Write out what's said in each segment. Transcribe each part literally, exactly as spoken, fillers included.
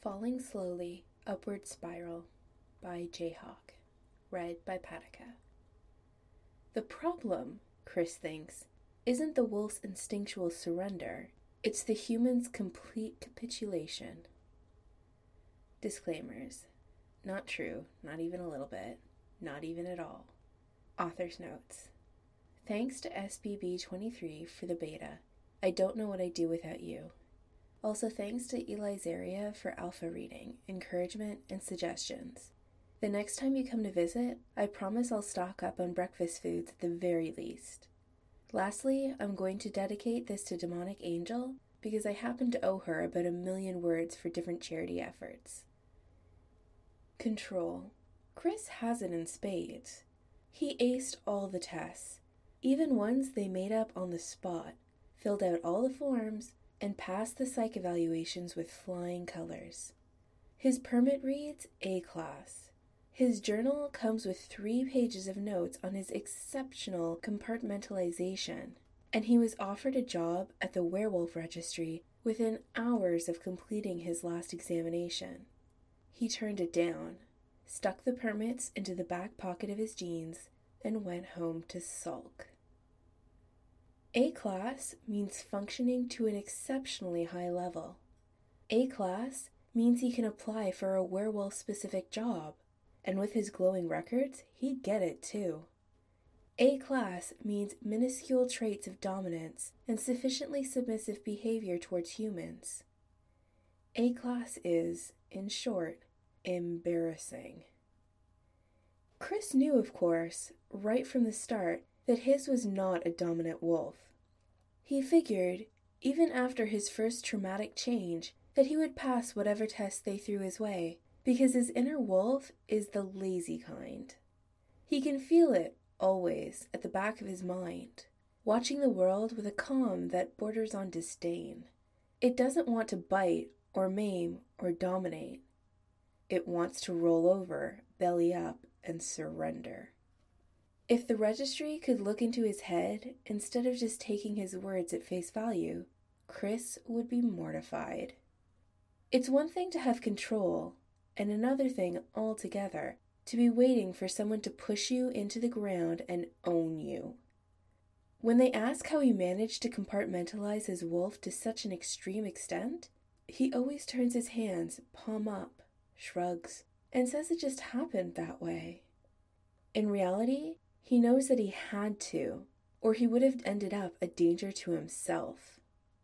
Falling Slowly, Upward Spiral by Jayhawk. Read by Patika. The problem, Chris thinks, isn't the wolf's instinctual surrender, it's the human's complete capitulation. Disclaimers. Not true, not even a little bit, not even at all. Author's notes. Thanks to S B B twenty-three for the beta. I don't know what I'd do without you. Also thanks to Eli Zaria for alpha reading, encouragement, and suggestions. The next time you come to visit, I promise I'll stock up on breakfast foods at the very least. Lastly, I'm going to dedicate this to Demonic Angel because I happen to owe her about a million words for different charity efforts. Control. Chris has it in spades. He aced all the tests, even ones they made up on the spot, filled out all the forms, and passed the psych evaluations with flying colors. His permit reads A-class. His journal comes with three pages of notes on his exceptional compartmentalization, and he was offered a job at the werewolf registry within hours of completing his last examination. He turned it down, stuck the permits into the back pocket of his jeans, and went home to sulk. A-class means functioning to an exceptionally high level. A-class means he can apply for a werewolf-specific job, and with his glowing records, he'd get it too. A-class means minuscule traits of dominance and sufficiently submissive behavior towards humans. A-class is, in short, embarrassing. Chris knew, of course, right from the start, that his was not a dominant wolf. He figured, even after his first traumatic change, that he would pass whatever test they threw his way, because his inner wolf is the lazy kind. He can feel it, always, at the back of his mind, watching the world with a calm that borders on disdain. It doesn't want to bite, or maim, or dominate. It wants to roll over, belly up, and surrender. If the registry could look into his head instead of just taking his words at face value, Chris would be mortified. It's one thing to have control, and another thing altogether to be waiting for someone to push you into the ground and own you. When they ask how he managed to compartmentalize his wolf to such an extreme extent, he always turns his hands palm up, shrugs, and says it just happened that way. In reality, he knows that he had to, or he would have ended up a danger to himself.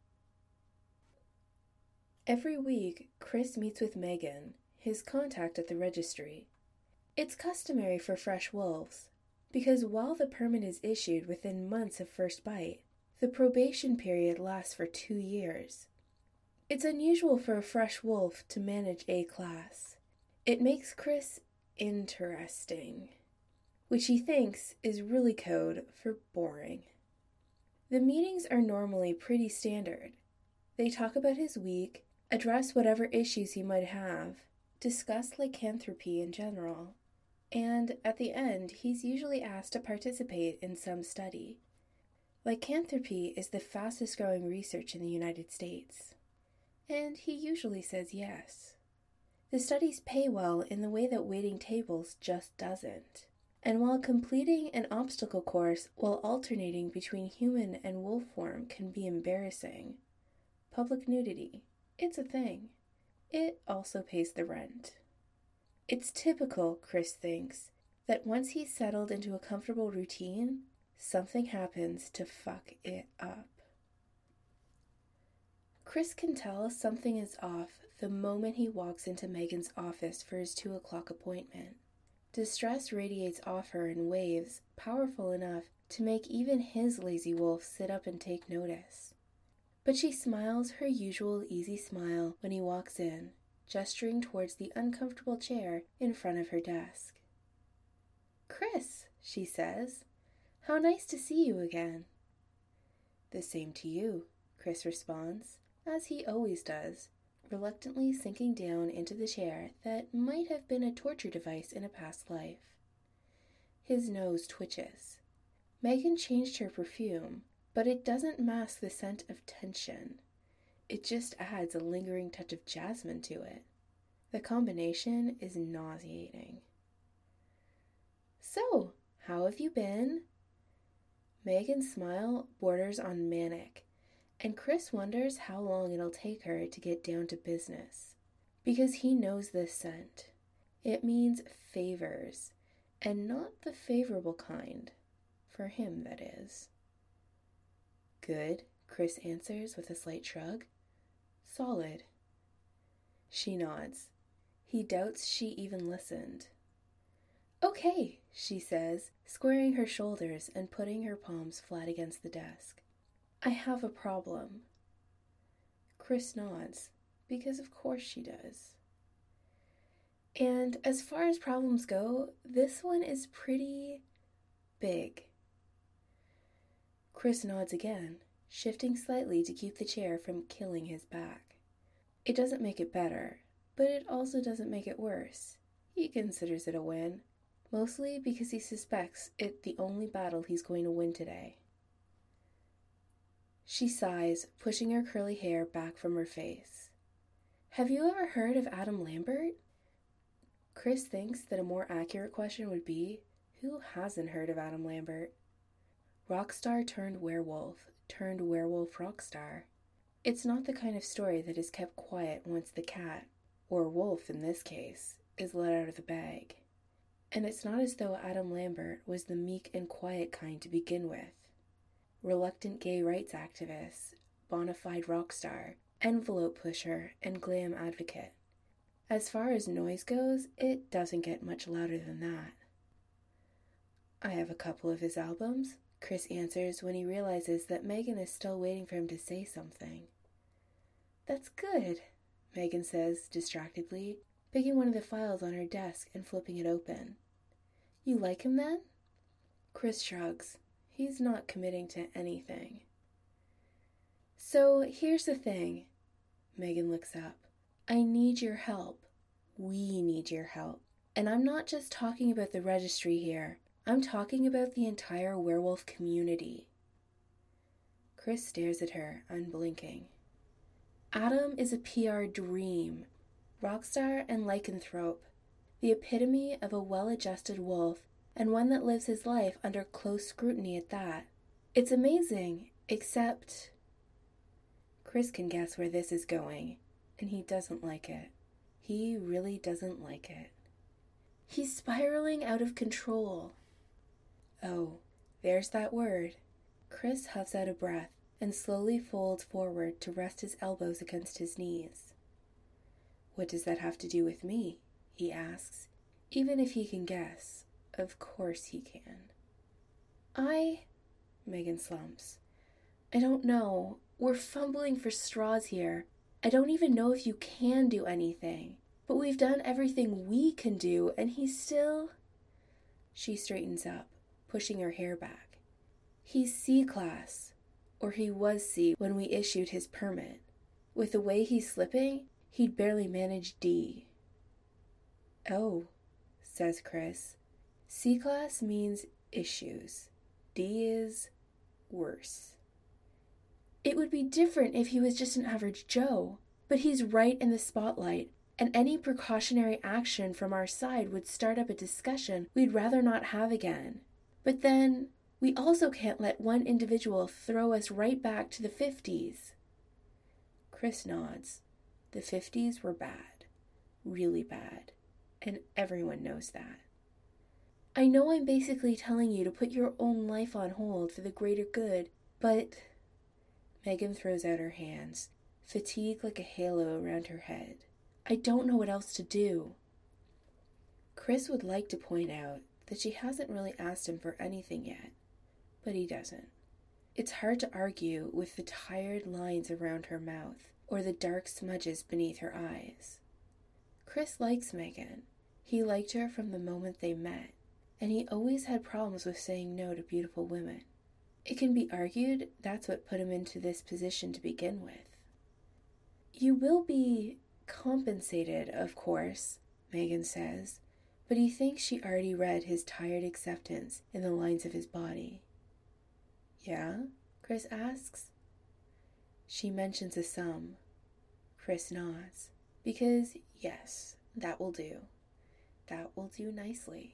Every week, Chris meets with Megan, his contact at the registry. It's customary for fresh wolves, because while the permit is issued within months of first bite, the probation period lasts for two years. It's unusual for a fresh wolf to manage A-class. It makes Chris interesting, which he thinks is really code for boring. The meetings are normally pretty standard. They talk about his week, address whatever issues he might have, discuss lycanthropy in general, and at the end, he's usually asked to participate in some study. Lycanthropy is the fastest growing research in the United States, and he usually says yes. The studies pay well in the way that waiting tables just doesn't. And while completing an obstacle course while alternating between human and wolf form can be embarrassing, public nudity, it's a thing. It also pays the rent. It's typical, Chris thinks, that once he's settled into a comfortable routine, something happens to fuck it up. Chris can tell something is off the moment he walks into Megan's office for his two o'clock appointment. Distress radiates off her in waves powerful enough to make even his lazy wolf sit up and take notice. But she smiles her usual easy smile when he walks in, gesturing towards the uncomfortable chair in front of her desk. "Chris," she says, "how nice to see you again." "The same to you," Chris responds, as he always does, reluctantly sinking down into the chair that might have been a torture device in a past life. His nose twitches. Megan changed her perfume, but it doesn't mask the scent of tension. It just adds a lingering touch of jasmine to it. The combination is nauseating. "So, how have you been?" Megan's smile borders on manic, and Chris wonders how long it'll take her to get down to business. Because he knows this scent. It means favors, and not the favorable kind. For him, that is. "Good," Chris answers with a slight shrug. "Solid." She nods. He doubts she even listened. "Okay," she says, squaring her shoulders and putting her palms flat against the desk. "I have a problem." Chris nods, because of course she does. And as far as problems go, this one is pretty big. Chris nods again, shifting slightly to keep the chair from killing his back. It doesn't make it better, but it also doesn't make it worse. He considers it a win, mostly because he suspects it the only battle he's going to win today. She sighs, pushing her curly hair back from her face. "Have you ever heard of Adam Lambert?" Chris thinks that a more accurate question would be, who hasn't heard of Adam Lambert? Rockstar turned werewolf, turned werewolf rockstar. It's not the kind of story that is kept quiet once the cat, or wolf in this case, is let out of the bag. And it's not as though Adam Lambert was the meek and quiet kind to begin with. Reluctant gay rights activist, bona fide rock star, envelope pusher, and glam advocate. As far as noise goes, it doesn't get much louder than that. "I have a couple of his albums," Chris answers when he realizes that Megan is still waiting for him to say something. "That's good," Megan says distractedly, picking one of the files on her desk and flipping it open. "You like him then?" Chris shrugs. He's not committing to anything. "So here's the thing." Megan looks up. "I need your help. We need your help. And I'm not just talking about the registry here. I'm talking about the entire werewolf community." Chris stares at her, unblinking. Adam is a P R dream, rockstar and lycanthrope, the epitome of a well-adjusted wolf, and one that lives his life under close scrutiny at that. It's amazing, except... Chris can guess where this is going, and he doesn't like it. He really doesn't like it. He's spiraling out of control. Oh, there's that word. Chris huffs out a breath and slowly folds forward to rest his elbows against his knees. "What does that have to do with me?" he asks, even if he can guess. Of course he can. I... Megan slumps. "I don't know. We're fumbling for straws here. I don't even know if you can do anything. But we've done everything we can do, and he's still..." She straightens up, pushing her hair back. "He's C-class. Or he was C when we issued his permit. With the way he's slipping, he'd barely manage D." "Oh," says Chris. C-class means issues. D is worse. "It would be different if he was just an average Joe, but he's right in the spotlight, and any precautionary action from our side would start up a discussion we'd rather not have again. But then, we also can't let one individual throw us right back to the fifties. Chris nods. The fifties were bad. Really bad. And everyone knows that. "I know I'm basically telling you to put your own life on hold for the greater good, but..." Megan throws out her hands, fatigue like a halo around her head. "I don't know what else to do." Chris would like to point out that she hasn't really asked him for anything yet, but he doesn't. It's hard to argue with the tired lines around her mouth or the dark smudges beneath her eyes. Chris likes Megan. He liked her from the moment they met, and he always had problems with saying no to beautiful women. It can be argued that's what put him into this position to begin with. "You will be compensated, of course," Megan says, but he thinks she already read his tired acceptance in the lines of his body. "Yeah?" Chris asks. She mentions a sum. Chris nods, because, yes, That will do. That will do nicely.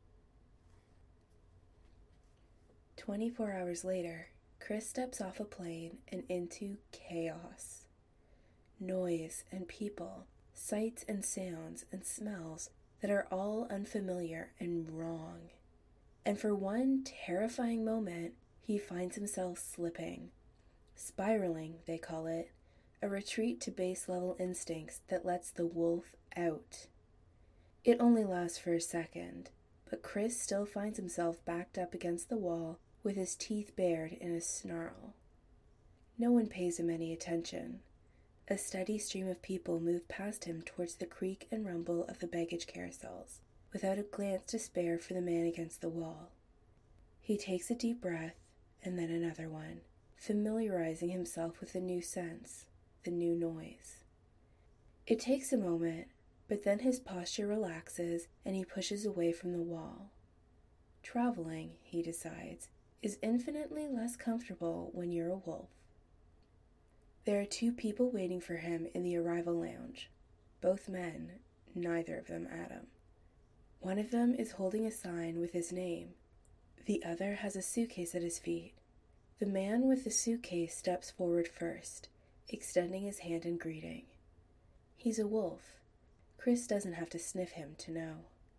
Twenty-four hours later, Chris steps off a plane and into chaos. Noise and people, sights and sounds and smells that are all unfamiliar and wrong. And for one terrifying moment, he finds himself slipping. Spiraling, they call it, a retreat to base-level instincts that lets the wolf out. It only lasts for a second, but Chris still finds himself backed up against the wall with his teeth bared in a snarl. No one pays him any attention. A steady stream of people move past him towards the creak and rumble of the baggage carousels, without a glance to spare for the man against the wall. He takes a deep breath, and then another one, familiarizing himself with the new sense, the new noise. It takes a moment, but then his posture relaxes and he pushes away from the wall. Traveling, he decides, is infinitely less comfortable when you're a wolf. There are two people waiting for him in the arrival lounge. Both men, neither of them Adam. One of them is holding a sign with his name. The other has a suitcase at his feet. The man with the suitcase steps forward first, extending his hand in greeting. He's a wolf. Chris doesn't have to sniff him to know.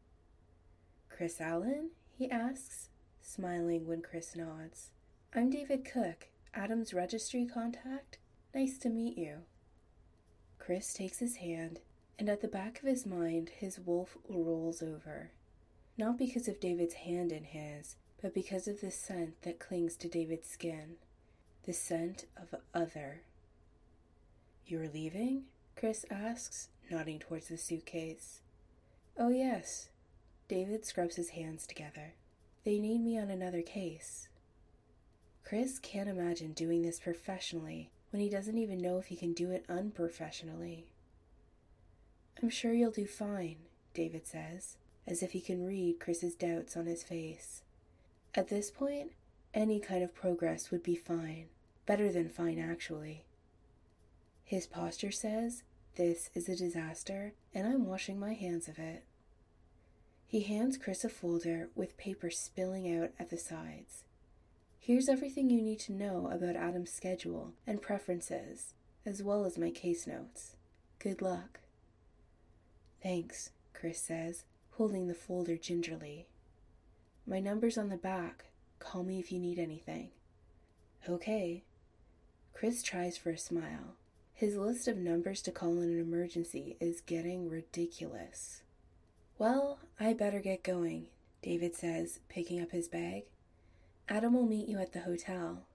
"Chris Allen?" he asks, smiling when Chris nods. "I'm David Cook, Adam's registry contact. Nice to meet you." Chris takes his hand, and at the back of his mind, his wolf rolls over. Not because of David's hand in his, but because of the scent that clings to David's skin. The scent of other. "You're leaving?" Chris asks, nodding towards the suitcase. "Oh yes." David scrubs his hands together. "They need me on another case." Chris can't imagine doing this professionally when he doesn't even know if he can do it unprofessionally. "I'm sure you'll do fine," David says, as if he can read Chris's doubts on his face. At this point, any kind of progress would be fine. Better than fine, actually. His posture says, "This is a disaster, and I'm washing my hands of it." He hands Chris a folder with paper spilling out at the sides. "Here's everything you need to know about Adam's schedule and preferences, as well as my case notes. Good luck." "Thanks," Chris says, holding the folder gingerly. "My number's on the back. Call me if you need anything." "Okay." Chris tries for a smile. His list of numbers to call in an emergency is getting ridiculous. "Well, I better get going," David says, picking up his bag. "Adam will meet you at the hotel."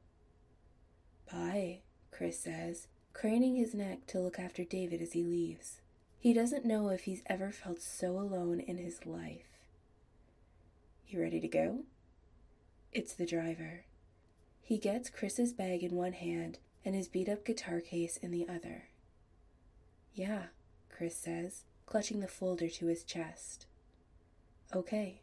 "Bye," Chris says, craning his neck to look after David as he leaves. He doesn't know if he's ever felt so alone in his life. "You ready to go?" It's the driver. He gets Chris's bag in one hand and his beat-up guitar case in the other. "Yeah," Chris says, clutching the folder to his chest. "Okay."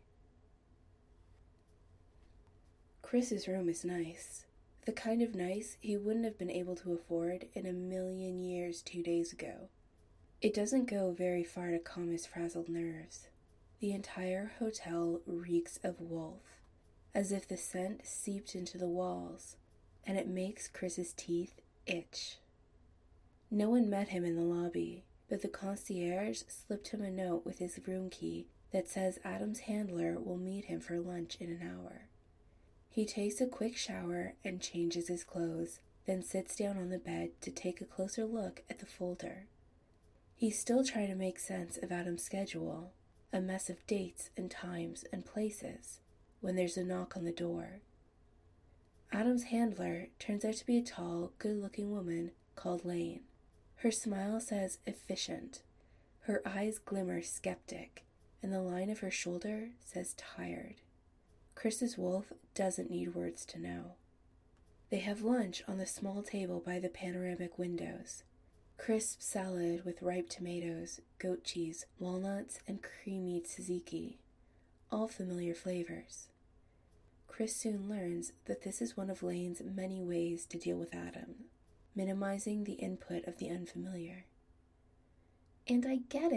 Chris's room is nice. The kind of nice he wouldn't have been able to afford in a million years two days ago. It doesn't go very far to calm his frazzled nerves. The entire hotel reeks of wolf, as if the scent seeped into the walls, and it makes Chris's teeth itch. No one met him in the lobby, but the concierge slipped him a note with his room key that says Adam's handler will meet him for lunch in an hour. He takes a quick shower and changes his clothes, then sits down on the bed to take a closer look at the folder. He's still trying to make sense of Adam's schedule, a mess of dates and times and places, when there's a knock on the door. Adam's handler turns out to be a tall, good-looking woman called Lane. Her smile says efficient, her eyes glimmer skeptic, and the line of her shoulder says tired. Chris's wolf doesn't need words to know. They have lunch on the small table by the panoramic windows. Crisp salad with ripe tomatoes, goat cheese, walnuts, and creamy tzatziki, all familiar flavors. Chris soon learns that this is one of Lane's many ways to deal with Adam, minimizing the input of the unfamiliar. "And I get it,"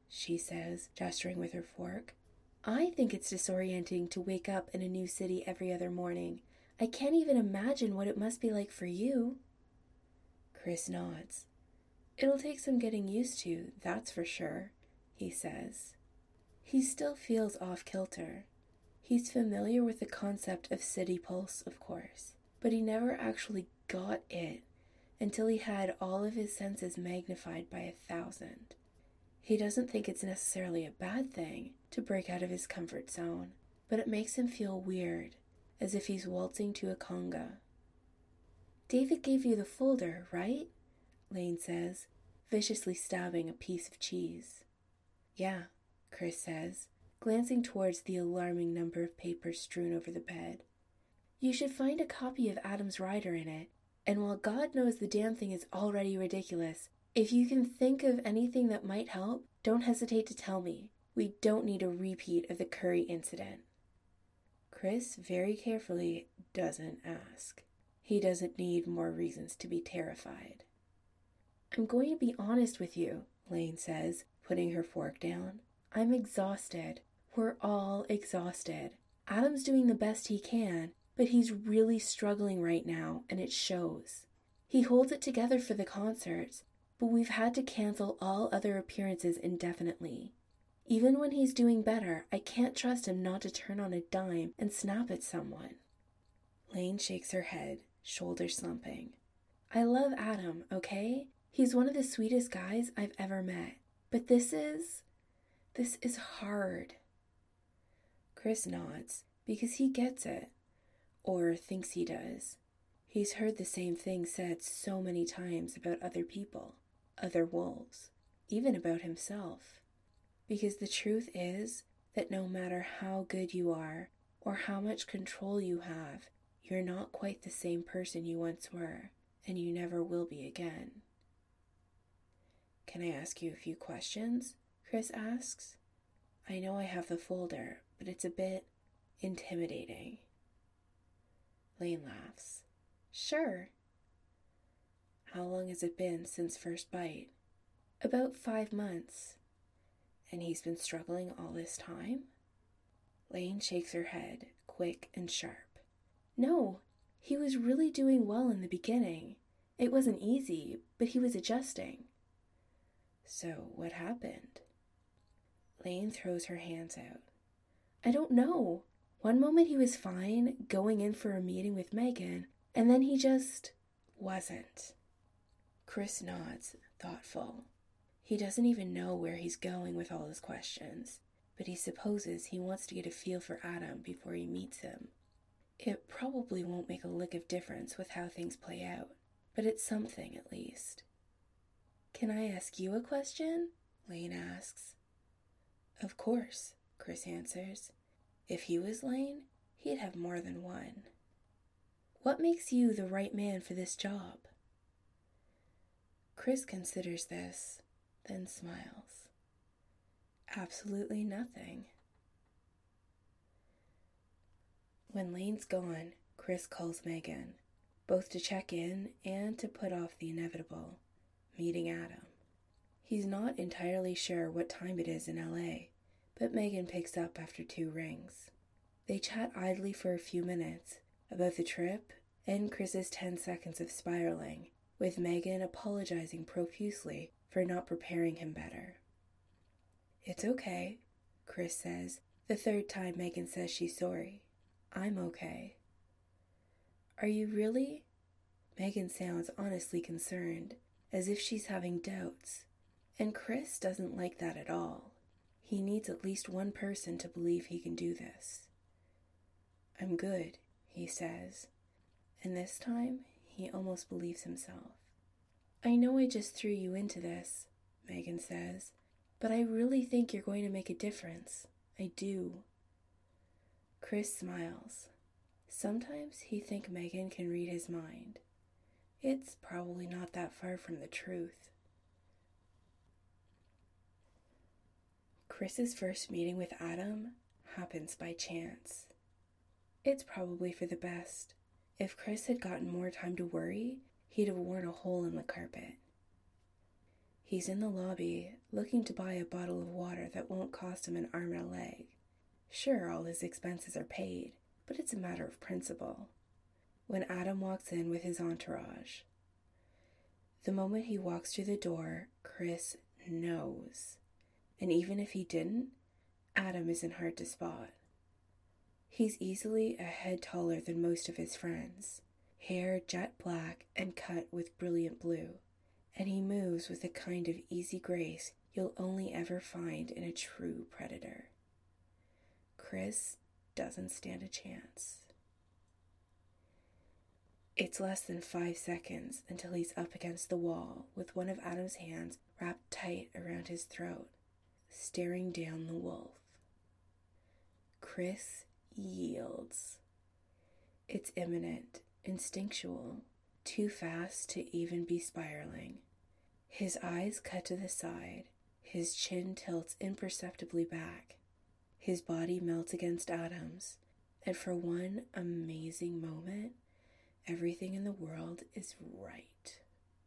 she says, gesturing with her fork. I think it's disorienting to wake up in a new city every other morning. I can't even imagine what it must be like for you. Chris nods. It'll take some getting used to, that's for sure, he says. He still feels off-kilter. He's familiar with the concept of city pulse, of course, but he never actually got it until he had all of his senses magnified by a thousand. He doesn't think it's necessarily a bad thing to break out of his comfort zone, but it makes him feel weird, as if he's waltzing to a conga. David gave you the folder, right? Lane says, viciously stabbing a piece of cheese. Yeah, Chris says, glancing towards the alarming number of papers strewn over the bed. You should find a copy of Adam's Rider in it, and while God knows the damn thing is already ridiculous, if you can think of anything that might help, don't hesitate to tell me. We don't need a repeat of the Curry incident. Chris very carefully doesn't ask. He doesn't need more reasons to be terrified. I'm going to be honest with you, Lane says, putting her fork down. I'm exhausted. We're all exhausted. Adam's doing the best he can, but he's really struggling right now, and it shows. He holds it together for the concerts, but we've had to cancel all other appearances indefinitely. Even when he's doing better, I can't trust him not to turn on a dime and snap at someone. Lane shakes her head, shoulders slumping. I love Adam, okay? He's one of the sweetest guys I've ever met. But this is... this is hard. Chris nods, because he gets it. Or thinks he does. He's heard the same thing said so many times about other people, other wolves, even about himself. Because the truth is that no matter how good you are, or how much control you have, you're not quite the same person you once were, and you never will be again. Can I ask you a few questions? Chris asks. I know I have the folder, but it's a bit intimidating. Lane laughs. Sure. How long has it been since first bite? About five months. And he's been struggling all this time? Lane shakes her head, quick and sharp. No, he was really doing well in the beginning. It wasn't easy, but he was adjusting. So what happened? Lane throws her hands out. I don't know. One moment he was fine, going in for a meeting with Megan, and then he just wasn't. Chris nods, thoughtful. He doesn't even know where he's going with all his questions, but he supposes he wants to get a feel for Adam before he meets him. It probably won't make a lick of difference with how things play out, but it's something at least. Can I ask you a question? Lane asks. Of course, Chris answers. If he was Lane, he'd have more than one. What makes you the right man for this job? Chris considers this, then smiles. Absolutely nothing. When Lane's gone, Chris calls Megan, both to check in and to put off the inevitable, meeting Adam. He's not entirely sure what time it is in L A, but Megan picks up after two rings. They chat idly for a few minutes about the trip and Chris's ten seconds of spiraling, with Megan apologizing profusely for not preparing him better. It's okay, Chris says, the third time Megan says she's sorry. I'm okay. Are you really? Megan sounds honestly concerned, as if she's having doubts, and Chris doesn't like that at all. He needs at least one person to believe he can do this. I'm good, he says, and this time he almost believes himself. I know I just threw you into this, Megan says, but I really think you're going to make a difference. I do. Chris smiles. Sometimes he thinks Megan can read his mind. It's probably not that far from the truth. Chris's first meeting with Adam happens by chance. It's probably for the best. If Chris had gotten more time to worry, he'd have worn a hole in the carpet. He's in the lobby, looking to buy a bottle of water that won't cost him an arm and a leg. Sure, all his expenses are paid, but it's a matter of principle. When Adam walks in with his entourage. The moment he walks through the door, Chris knows. And even if he didn't, Adam isn't hard to spot. He's easily a head taller than most of his friends, hair jet black and cut with brilliant blue, and he moves with a kind of easy grace you'll only ever find in a true predator. Chris doesn't stand a chance. It's less than five seconds until he's up against the wall with one of Adam's hands wrapped tight around his throat, staring down the wolf. Chris yields. It's imminent, instinctual, too fast to even be spiraling. His eyes cut to the side, his chin tilts imperceptibly back, his body melts against Adam's, and for one amazing moment, everything in the world is right.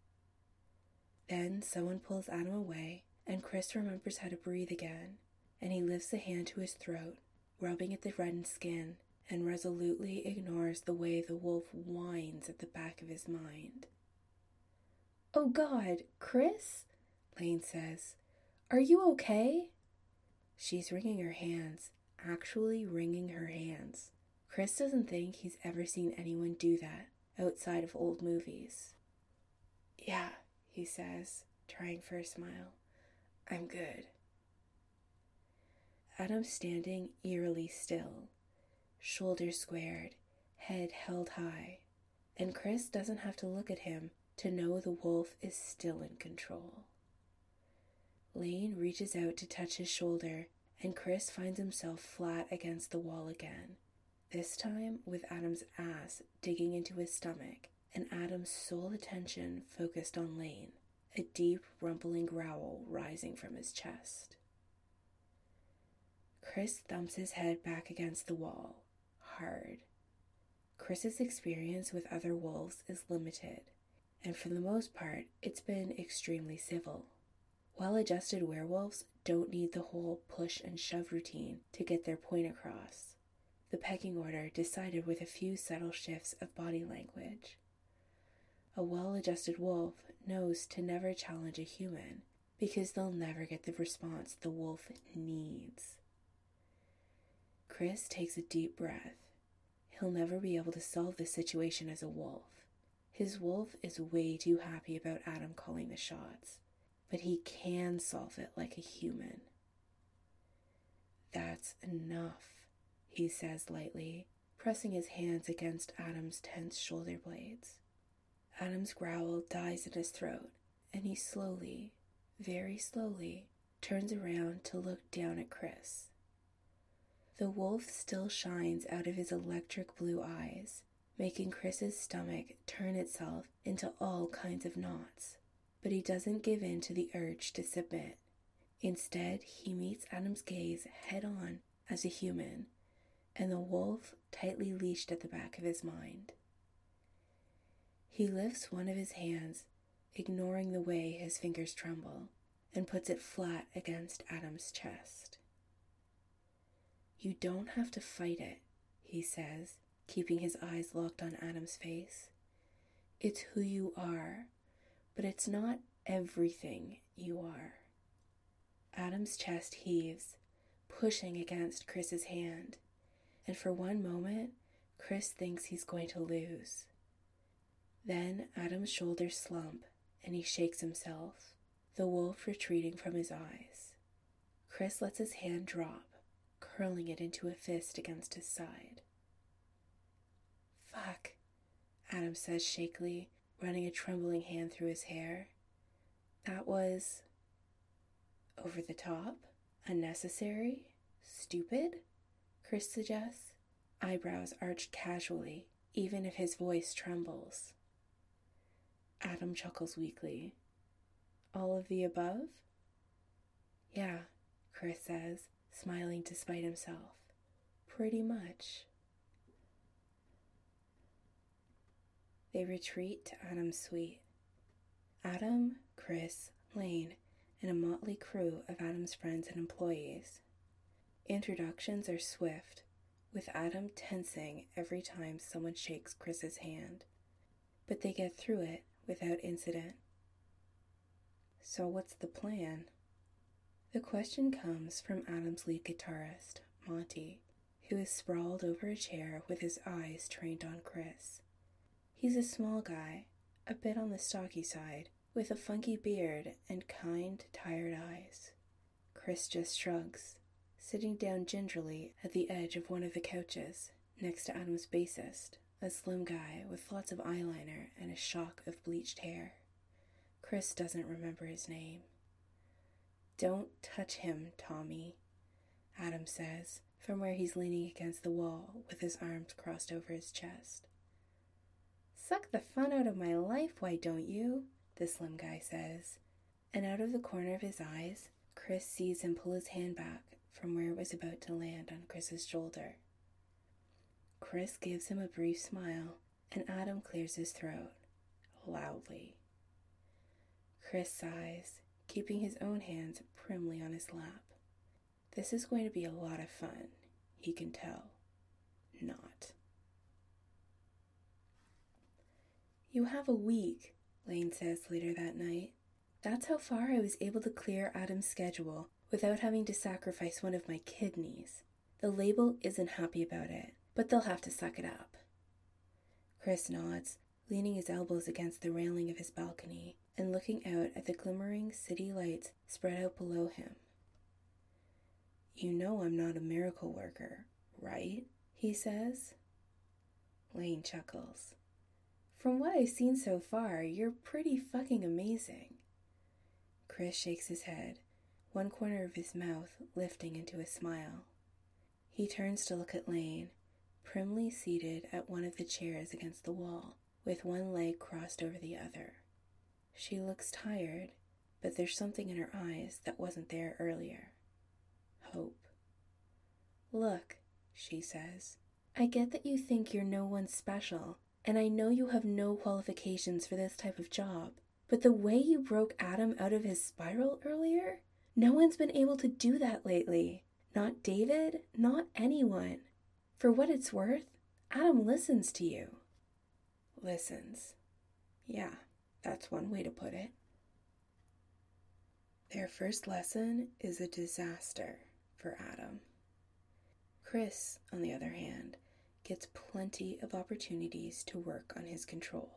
Then someone pulls Adam away, and Chris remembers how to breathe again, and he lifts a hand to his throat, rubbing at the reddened skin, and resolutely ignores the way the wolf whines at the back of his mind. "Oh God, Chris?" Lane says. "Are you okay?" She's wringing her hands, actually wringing her hands. Chris doesn't think he's ever seen anyone do that outside of old movies. "Yeah," he says, trying for a smile. "I'm good." Adam's standing eerily still, shoulders squared, head held high, and Chris doesn't have to look at him to know the wolf is still in control. Lane reaches out to touch his shoulder, and Chris finds himself flat against the wall again, this time with Adam's ass digging into his stomach and Adam's sole attention focused on Lane, a deep rumbling growl rising from his chest. Chris thumps his head back against the wall, hard. Chris's experience with other wolves is limited, and for the most part, it's been extremely civil. Well-adjusted werewolves don't need the whole push and shove routine to get their point across. The pecking order decided with a few subtle shifts of body language. A well-adjusted wolf knows to never challenge a human because they'll never get the response the wolf needs. Chris takes a deep breath. He'll never be able to solve this situation as a wolf. His wolf is way too happy about Adam calling the shots, but he can solve it like a human. "That's enough," he says lightly, pressing his hands against Adam's tense shoulder blades. Adam's growl dies in his throat, and he slowly, very slowly, turns around to look down at Chris. The wolf still shines out of his electric blue eyes, making Chris's stomach turn itself into all kinds of knots, but he doesn't give in to the urge to submit. Instead, he meets Adam's gaze head-on as a human, and the wolf tightly leashed at the back of his mind. He lifts one of his hands, ignoring the way his fingers tremble, and puts it flat against Adam's chest. "You don't have to fight it," he says, keeping his eyes locked on Adam's face. "It's who you are, but it's not everything you are." Adam's chest heaves, pushing against Chris's hand, and for one moment, Chris thinks he's going to lose. Then Adam's shoulders slump, and he shakes himself, the wolf retreating from his eyes. Chris lets his hand drop, curling it into a fist against his side. "Fuck," Adam says shakily, running a trembling hand through his hair. "That was over the top, unnecessary, stupid," Chris suggests, eyebrows arched casually, even if his voice trembles. Adam chuckles weakly. "All of the above?" "Yeah," Chris says, smiling to spite himself. "Pretty much." They retreat to Adam's suite. Adam, Chris, Lane, and a motley crew of Adam's friends and employees. Introductions are swift, with Adam tensing every time someone shakes Chris's hand, but they get through it without incident. So what's the plan? The question comes from Adam's lead guitarist, Monty, who is sprawled over a chair with his eyes trained on Chris. He's a small guy, a bit on the stocky side, with a funky beard and kind, tired eyes. Chris just shrugs, sitting down gingerly at the edge of one of the couches, next to Adam's bassist, a slim guy with lots of eyeliner and a shock of bleached hair. Chris doesn't remember his name. "Don't touch him, Tommy," Adam says, from where he's leaning against the wall with his arms crossed over his chest. "Suck the fun out of my life, why don't you?" the slim guy says, and out of the corner of his eyes, Chris sees him pull his hand back from where it was about to land on Chris's shoulder. Chris gives him a brief smile, and Adam clears his throat, loudly. Chris sighs, keeping his own hands primly on his lap. This is going to be a lot of fun, he can tell. Not. "You have a week," Lane says later that night. "That's how far I was able to clear Adam's schedule without having to sacrifice one of my kidneys. The label isn't happy about it, but they'll have to suck it up." Chris nods, leaning his elbows against the railing of his balcony and looking out at the glimmering city lights spread out below him. "You know I'm not a miracle worker, right?" he says. Lane chuckles. "From what I've seen so far, you're pretty fucking amazing." Chris shakes his head, one corner of his mouth lifting into a smile. He turns to look at Lane, primly seated at one of the chairs against the wall, with one leg crossed over the other. She looks tired, but there's something in her eyes that wasn't there earlier. Hope. "Look," she says, "I get that you think you're no one special, and I know you have no qualifications for this type of job, but the way you broke Adam out of his spiral earlier, no one's been able to do that lately. Not David, not anyone. For what it's worth, Adam listens to you." Listens. Yeah, that's one way to put it. Their first lesson is a disaster for Adam. Chris, on the other hand, gets plenty of opportunities to work on his control.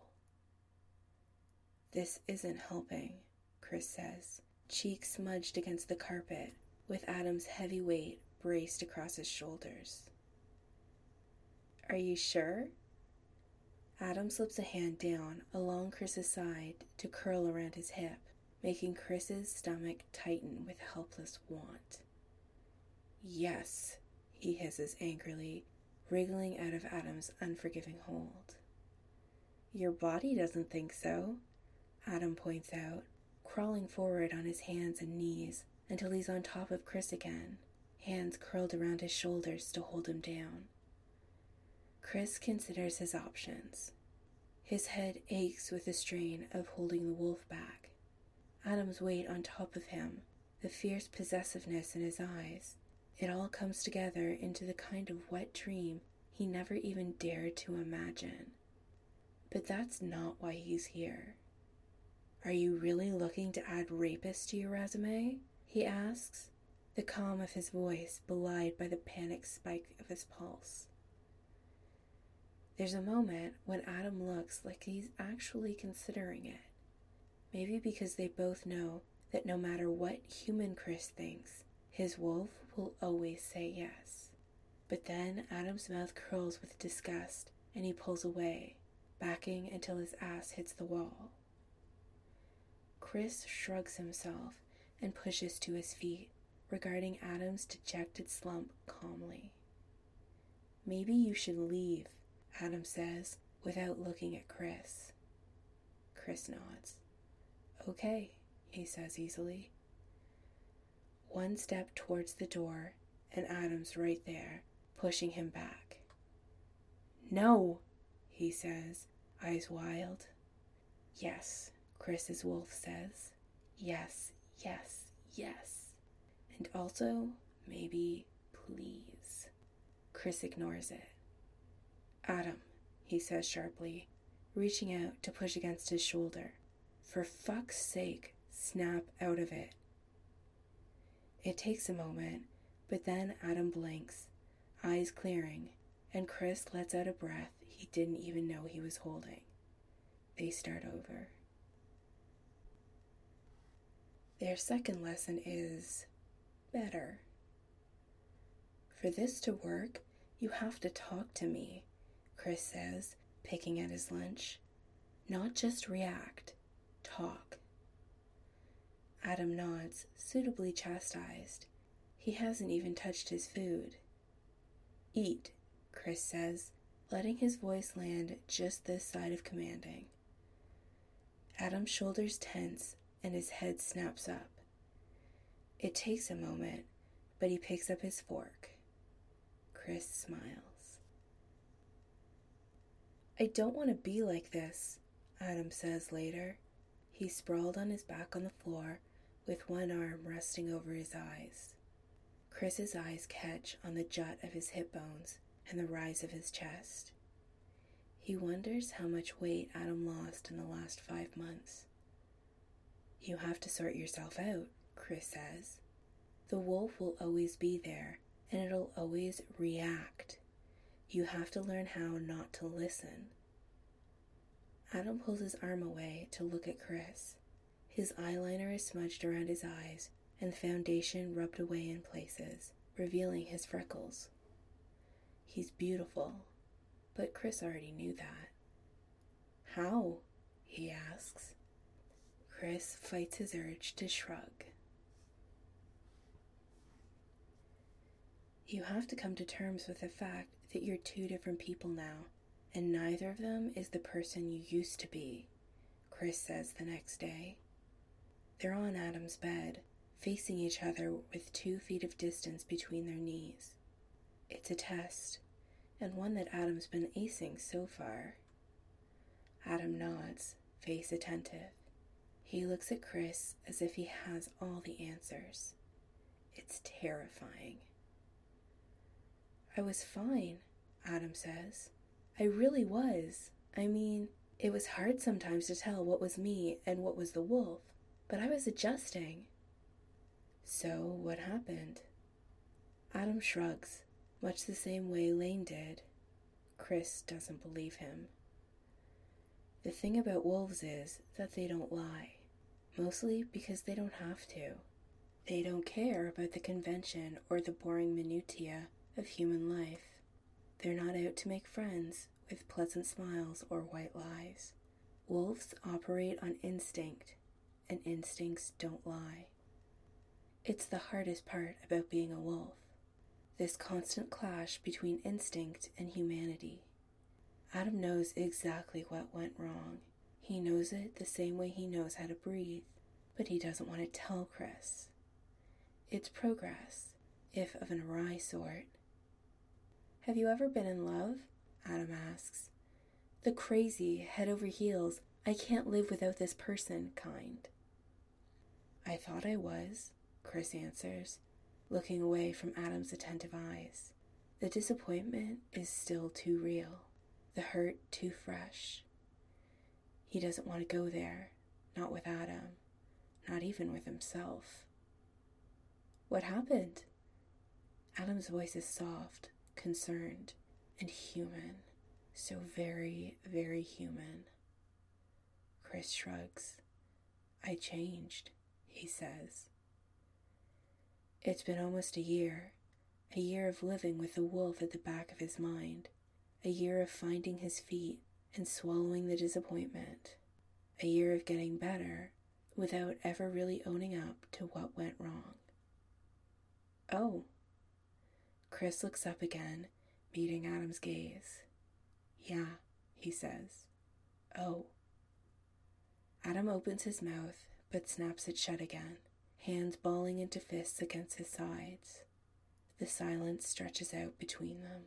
"This isn't helping," Chris says, cheek smudged against the carpet, with Adam's heavy weight braced across his shoulders. "Are you sure?" Adam slips a hand down along Chris's side to curl around his hip, making Chris's stomach tighten with helpless want. "Yes," he hisses angrily, wriggling out of Adam's unforgiving hold. "Your body doesn't think so," Adam points out, crawling forward on his hands and knees until he's on top of Chris again, hands curled around his shoulders to hold him down. Chris considers his options. His head aches with the strain of holding the wolf back. Adam's weight on top of him, the fierce possessiveness in his eyes, it all comes together into the kind of wet dream he never even dared to imagine. But that's not why he's here. "Are you really looking to add rapists to your resume?" he asks, the calm of his voice belied by the panic spike of his pulse. There's a moment when Adam looks like he's actually considering it. Maybe because they both know that no matter what human Chris thinks, his wolf will always say yes. But then Adam's mouth curls with disgust and he pulls away, backing until his ass hits the wall. Chris shrugs himself and pushes to his feet, regarding Adam's dejected slump calmly. "Maybe you should leave," Adam says, without looking at Chris. Chris nods. "Okay," he says easily. One step towards the door, and Adam's right there, pushing him back. "No," he says, eyes wild. "Yes," Chris's wolf says. yes, yes, yes. And also, maybe, please. Chris ignores it. Adam, he says sharply, reaching out to push against his shoulder. For fuck's sake, snap out of it. It takes a moment, but then Adam blinks, eyes clearing, and Chris lets out a breath he didn't even know he was holding. They start over. Their second lesson is better. For this to work, you have to talk to me, Chris says, picking at his lunch. Not just react, talk. Adam nods, suitably chastised. He hasn't even touched his food. Eat, Chris says, letting his voice land just this side of commanding. Adam's shoulders tense and his head snaps up. It takes a moment, but he picks up his fork. Chris smiles. I don't want to be like this, Adam says later. He's sprawled on his back on the floor with one arm resting over his eyes. Chris's eyes catch on the jut of his hip bones and the rise of his chest. He wonders how much weight Adam lost in the last five months. You have to sort yourself out, Chris says. The wolf will always be there, and it'll always react. You have to learn how not to listen. Adam pulls his arm away to look at Chris. His eyeliner is smudged around his eyes, and the foundation rubbed away in places, revealing his freckles. He's beautiful, but Chris already knew that. How? He asks. Chris fights his urge to shrug. You have to come to terms with the fact that you're two different people now, and neither of them is the person you used to be, Chris says the next day. They're on Adam's bed, facing each other with two feet of distance between their knees. It's a test, and one that Adam's been acing so far. Adam nods, face attentive. He looks at Chris as if he has all the answers. It's terrifying. I was fine, Adam says. I really was. I mean, it was hard sometimes to tell what was me and what was the wolf, but I was adjusting. So, what happened? Adam shrugs, much the same way Lane did. Chris doesn't believe him. The thing about wolves is that they don't lie, mostly because they don't have to. They don't care about the convention or the boring minutiae of human life. They're not out to make friends with pleasant smiles or white lies. Wolves operate on instinct, and instincts don't lie. It's the hardest part about being a wolf, this constant clash between instinct and humanity. Adam knows exactly what went wrong. He knows it the same way he knows how to breathe, but he doesn't want to tell Chris. It's progress, if of an awry sort. Have you ever been in love? Adam asks. The crazy, head over heels, I can't live without this person kind. I thought I was, Chris answers, looking away from Adam's attentive eyes. The disappointment is still too real, the hurt too fresh. He doesn't want to go there, not with Adam, not even with himself. What happened? Adam's voice is soft, concerned, and human. So very, very human. Chris shrugs. I changed, he says. It's been almost a year. A year of living with the wolf at the back of his mind. A year of finding his feet and swallowing the disappointment. A year of getting better without ever really owning up to what went wrong. Oh. Chris looks up again, meeting Adam's gaze. Yeah, he says. Oh. Adam opens his mouth, but snaps it shut again, hands balling into fists against his sides. The silence stretches out between them.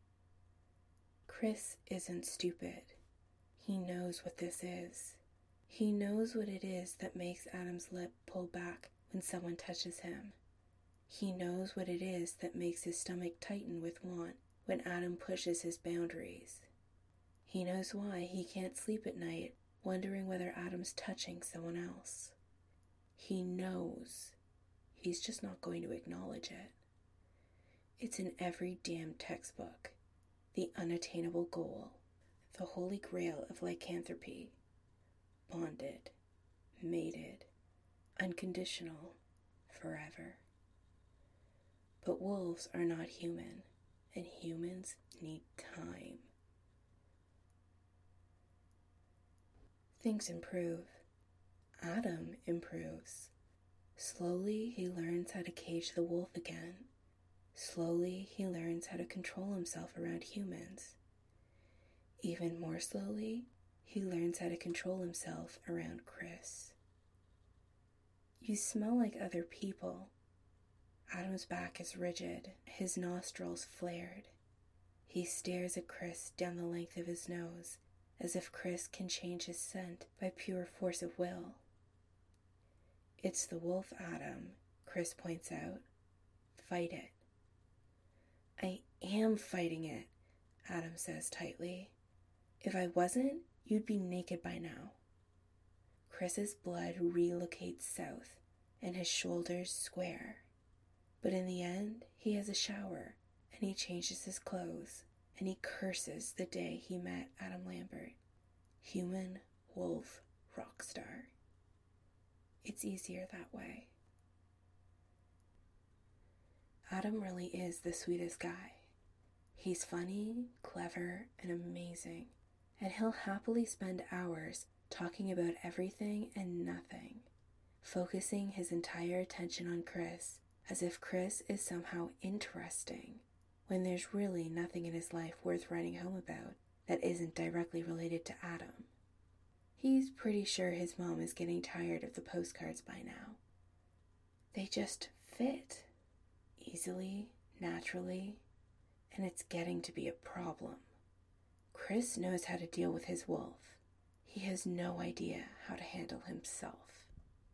Chris isn't stupid. He knows what this is. He knows what it is that makes Adam's lip pull back when someone touches him. He knows what it is that makes his stomach tighten with want when Adam pushes his boundaries. He knows why he can't sleep at night wondering whether Adam's touching someone else. He knows. He's just not going to acknowledge it. It's in every damn textbook. The unattainable goal. The holy grail of lycanthropy. Bonded. Mated. Unconditional. Forever. But wolves are not human, and humans need time. Things improve. Adam improves. Slowly, he learns how to cage the wolf again. Slowly, he learns how to control himself around humans. Even more slowly, he learns how to control himself around Chris. You smell like other people. Adam's back is rigid, his nostrils flared. He stares at Chris down the length of his nose, as if Chris can change his scent by pure force of will. It's the wolf, Adam, Chris points out. Fight it. I am fighting it, Adam says tightly. If I wasn't, you'd be naked by now. Chris's blood relocates south, and his shoulders square. But in the end, he has a shower, and he changes his clothes, and he curses the day he met Adam Lambert. Human, wolf, rock star. It's easier that way. Adam really is the sweetest guy. He's funny, clever, and amazing, and he'll happily spend hours talking about everything and nothing, focusing his entire attention on Chris as if Chris is somehow interesting, when there's really nothing in his life worth writing home about that isn't directly related to Adam. He's pretty sure his mom is getting tired of the postcards by now. They just fit, easily, naturally, and it's getting to be a problem. Chris knows how to deal with his wolf. He has no idea how to handle himself.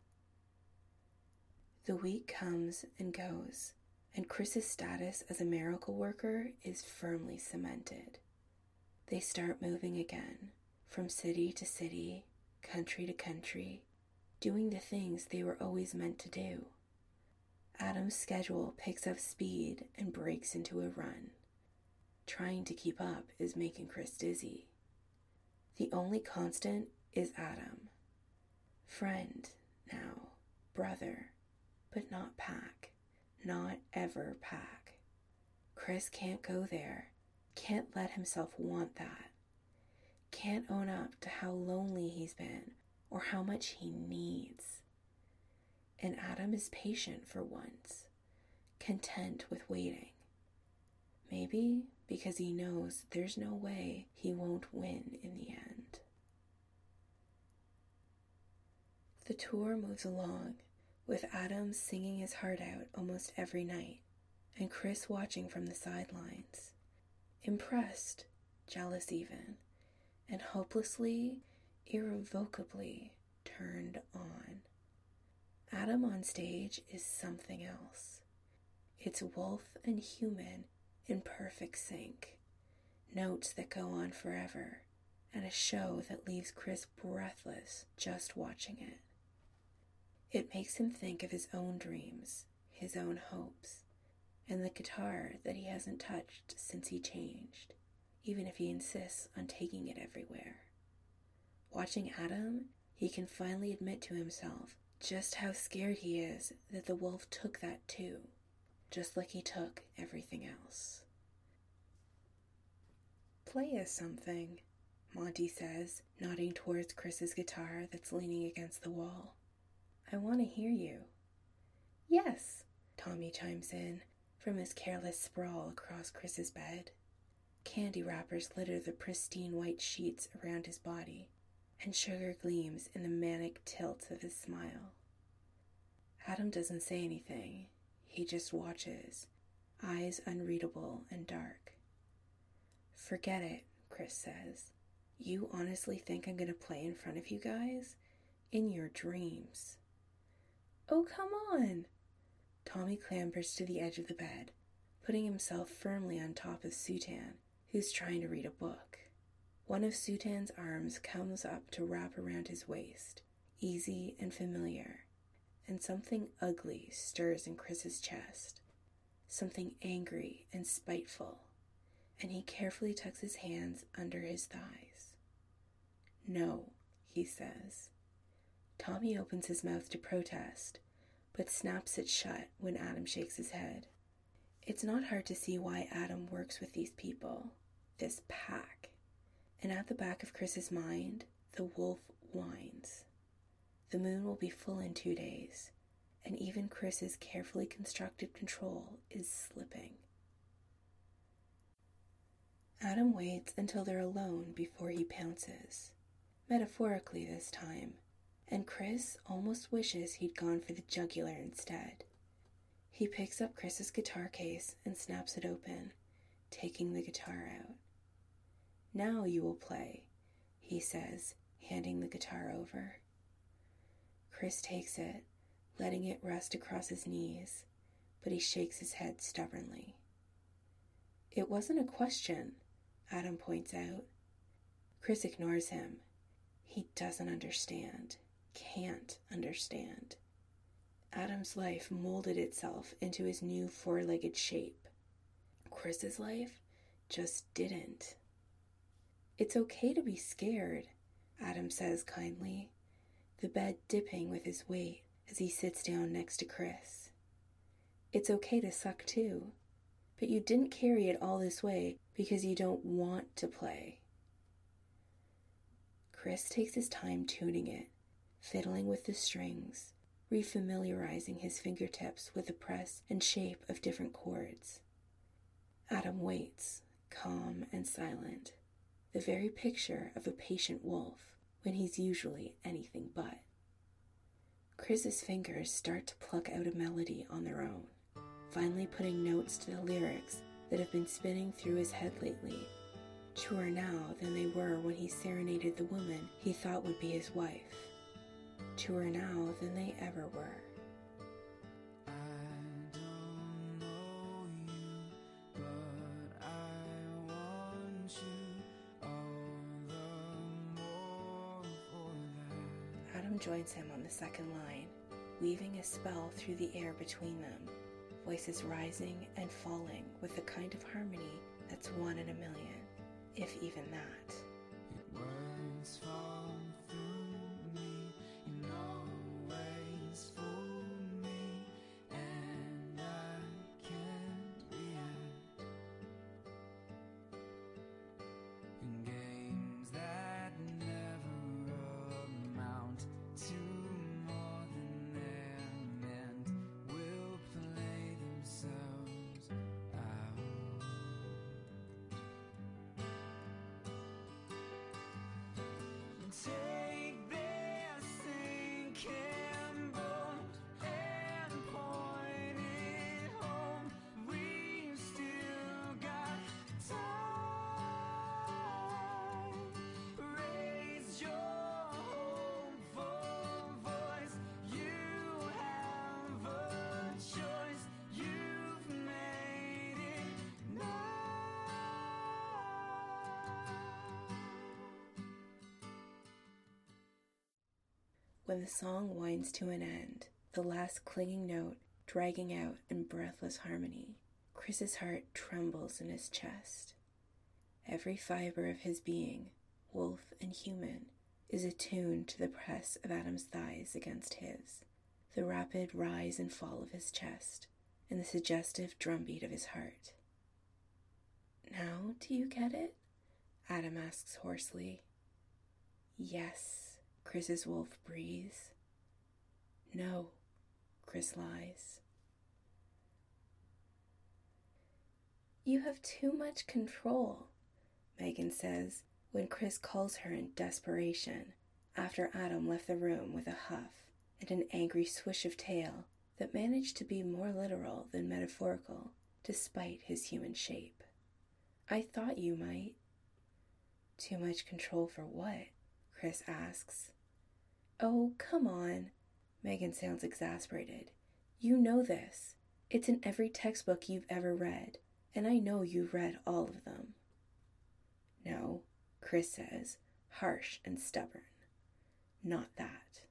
The week comes and goes, and Chris's status as a miracle worker is firmly cemented. They start moving again, from city to city, country to country, doing the things they were always meant to do. Adam's schedule picks up speed and breaks into a run. Trying to keep up is making Chris dizzy. The only constant is Adam. Friend now, brother, but not pack, not ever pack. Chris can't go there, can't let himself want that, can't own up to how lonely he's been or how much he needs. And Adam is patient for once, content with waiting. Maybe because he knows there's no way he won't win in the end. The tour moves along, with Adam singing his heart out almost every night, and Chris watching from the sidelines, impressed, jealous even, and hopelessly, irrevocably turned on. Adam on stage is something else. It's wolf and human in perfect sync, notes that go on forever, and a show that leaves Chris breathless just watching it. It makes him think of his own dreams, his own hopes, and the guitar that he hasn't touched since he changed, even if he insists on taking it everywhere. Watching Adam, he can finally admit to himself just how scared he is that the wolf took that too, just like he took everything else. Play us something, Monty says, nodding towards Chris's guitar that's leaning against the wall. I want to hear you. Yes, Tommy chimes in from his careless sprawl across Chris's bed. Candy wrappers litter the pristine white sheets around his body, and sugar gleams in the manic tilt of his smile. Adam doesn't say anything. He just watches, eyes unreadable and dark. Forget it, Chris says. You honestly think I'm going to play in front of you guys? In your dreams. Oh, come on! Tommy clambers to the edge of the bed, putting himself firmly on top of Sutan, who's trying to read a book. One of Sutan's arms comes up to wrap around his waist, easy and familiar, and something ugly stirs in Chris's chest, something angry and spiteful, and he carefully tucks his hands under his thighs. No, he says. Tommy opens his mouth to protest, but snaps it shut when Adam shakes his head. It's not hard to see why Adam works with these people, this pack, and at the back of Chris's mind, the wolf whines. The moon will be full in two days, and even Chris's carefully constructed control is slipping. Adam waits until they're alone before he pounces, metaphorically this time, and Chris almost wishes he'd gone for the jugular instead. He picks up Chris's guitar case and snaps it open, taking the guitar out. Now you will play, he says, handing the guitar over. Chris takes it, letting it rest across his knees, but he shakes his head stubbornly. It wasn't a question, Adam points out. Chris ignores him. He doesn't understand, can't understand. Adam's life molded itself into his new four-legged shape. Chris's life just didn't. It's okay to be scared, Adam says kindly, the bed dipping with his weight as he sits down next to Chris. It's okay to suck too, but you didn't carry it all this way because you don't want to play. Chris takes his time tuning it, fiddling with the strings, refamiliarizing his fingertips with the press and shape of different chords. Adam waits, calm and silent, the very picture of a patient wolf when he's usually anything but. Chris's fingers start to pluck out a melody on their own, finally putting notes to the lyrics that have been spinning through his head lately, truer now than they were when he serenaded the woman he thought would be his wife, truer now than they ever were. Adam joins him on the second line, weaving a spell through the air between them, voices rising and falling with the kind of harmony that's one in a million, if even that. It works fall through me, you always fool me, and I can't react in games that never amount to more than they're meant, will play themselves out. Take their sinking boat and point it home. We've still got time. Raise your hopeful voice. You have a choice. You've made it now. When the song winds to an end, the last clinging note dragging out in breathless harmony, Chris's heart trembles in his chest. Every fiber of his being, wolf and human, is attuned to the press of Adam's thighs against his, the rapid rise and fall of his chest, and the suggestive drumbeat of his heart. Now do you get it? Adam asks hoarsely. Yes, Chris's wolf breathes. No, Chris lies. You have too much control, Megan says when Chris calls her in desperation after Adam left the room with a huff and an angry swish of tail that managed to be more literal than metaphorical despite his human shape. I thought you might. Too much control for what? Chris asks. Oh, come on. Megan sounds exasperated. You know this. It's in every textbook you've ever read, and I know you've read all of them. No, Chris says, harsh and stubborn. Not that.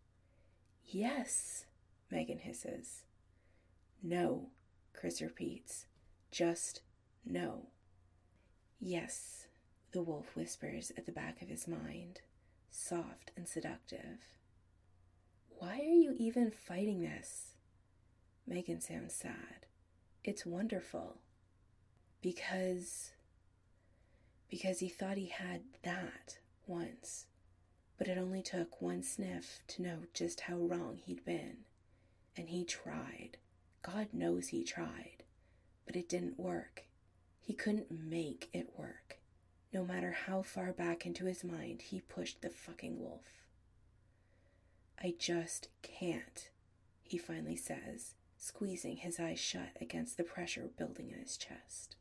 Yes, Megan hisses. No, Chris repeats. Just no. Yes, the wolf whispers at the back of his mind, soft and seductive. Why are you even fighting this? Megan sounds sad. It's wonderful. Because... Because he thought he had that once, but it only took one sniff to know just how wrong he'd been. And he tried. God knows he tried. But it didn't work. He couldn't make it work. No matter how far back into his mind he pushed the fucking wolf. I just can't, he finally says, squeezing his eyes shut against the pressure building in his chest.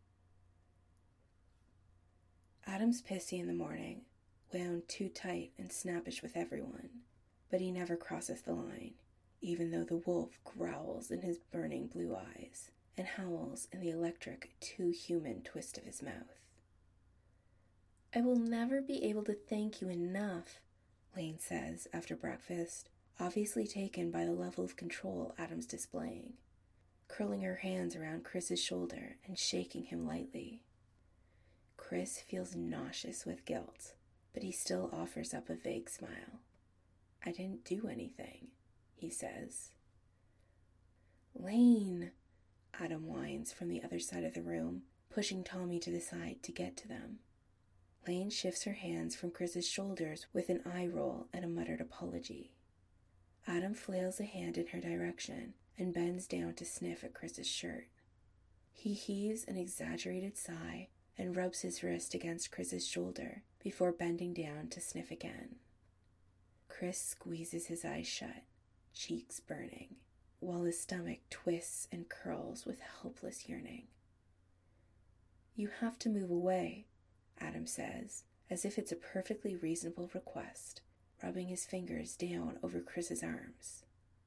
Adam's pissy in the morning, wound too tight and snappish with everyone, but he never crosses the line, even though the wolf growls in his burning blue eyes and howls in the electric, too human twist of his mouth. I will never be able to thank you enough, Lane says after breakfast, obviously taken by the level of control Adam's displaying, curling her hands around Chris's shoulder and shaking him lightly. Chris feels nauseous with guilt, but he still offers up a vague smile. I didn't do anything, he says. Lane, Adam whines from the other side of the room, pushing Tommy to the side to get to them. Lane shifts her hands from Chris's shoulders with an eye roll and a muttered apology. Adam flails a hand in her direction and bends down to sniff at Chris's shirt. He heaves an exaggerated sigh and rubs his wrist against Chris's shoulder before bending down to sniff again. Chris squeezes his eyes shut, cheeks burning, while his stomach twists and curls with helpless yearning. You have to move away, Adam says, as if it's a perfectly reasonable request, rubbing his fingers down over Chris's arms.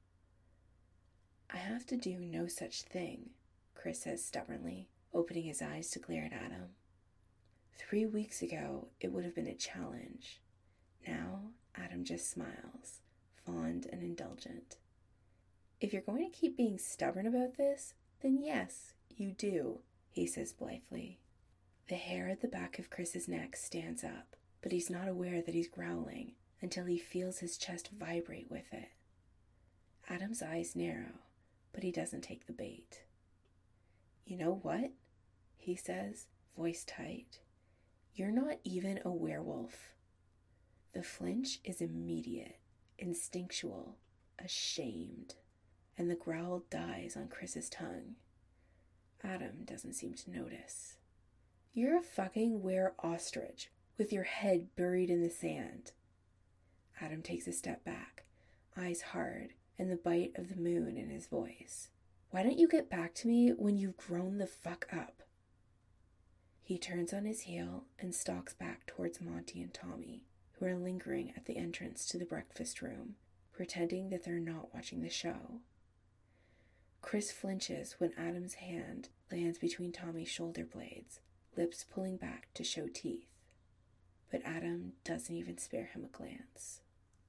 I have to do no such thing, Chris says stubbornly, opening his eyes to glare at Adam. Three weeks ago, it would have been a challenge. Now, Adam just smiles, fond and indulgent. If you're going to keep being stubborn about this, then yes, you do, he says blithely. The hair at the back of Chris's neck stands up, but he's not aware that he's growling until he feels his chest vibrate with it. Adam's eyes narrow, but he doesn't take the bait. You know what? He says, voice tight. You're not even a werewolf. The flinch is immediate, instinctual, ashamed, and the growl dies on Chris's tongue. Adam doesn't seem to notice. You're a fucking were-ostrich with your head buried in the sand. Adam takes a step back, eyes hard, and the bite of the moon in his voice. Why don't you get back to me when you've grown the fuck up? He turns on his heel and stalks back towards Monty and Tommy, who are lingering at the entrance to the breakfast room, pretending that they're not watching the show. Chris flinches when Adam's hand lands between Tommy's shoulder blades, lips pulling back to show teeth. But Adam doesn't even spare him a glance.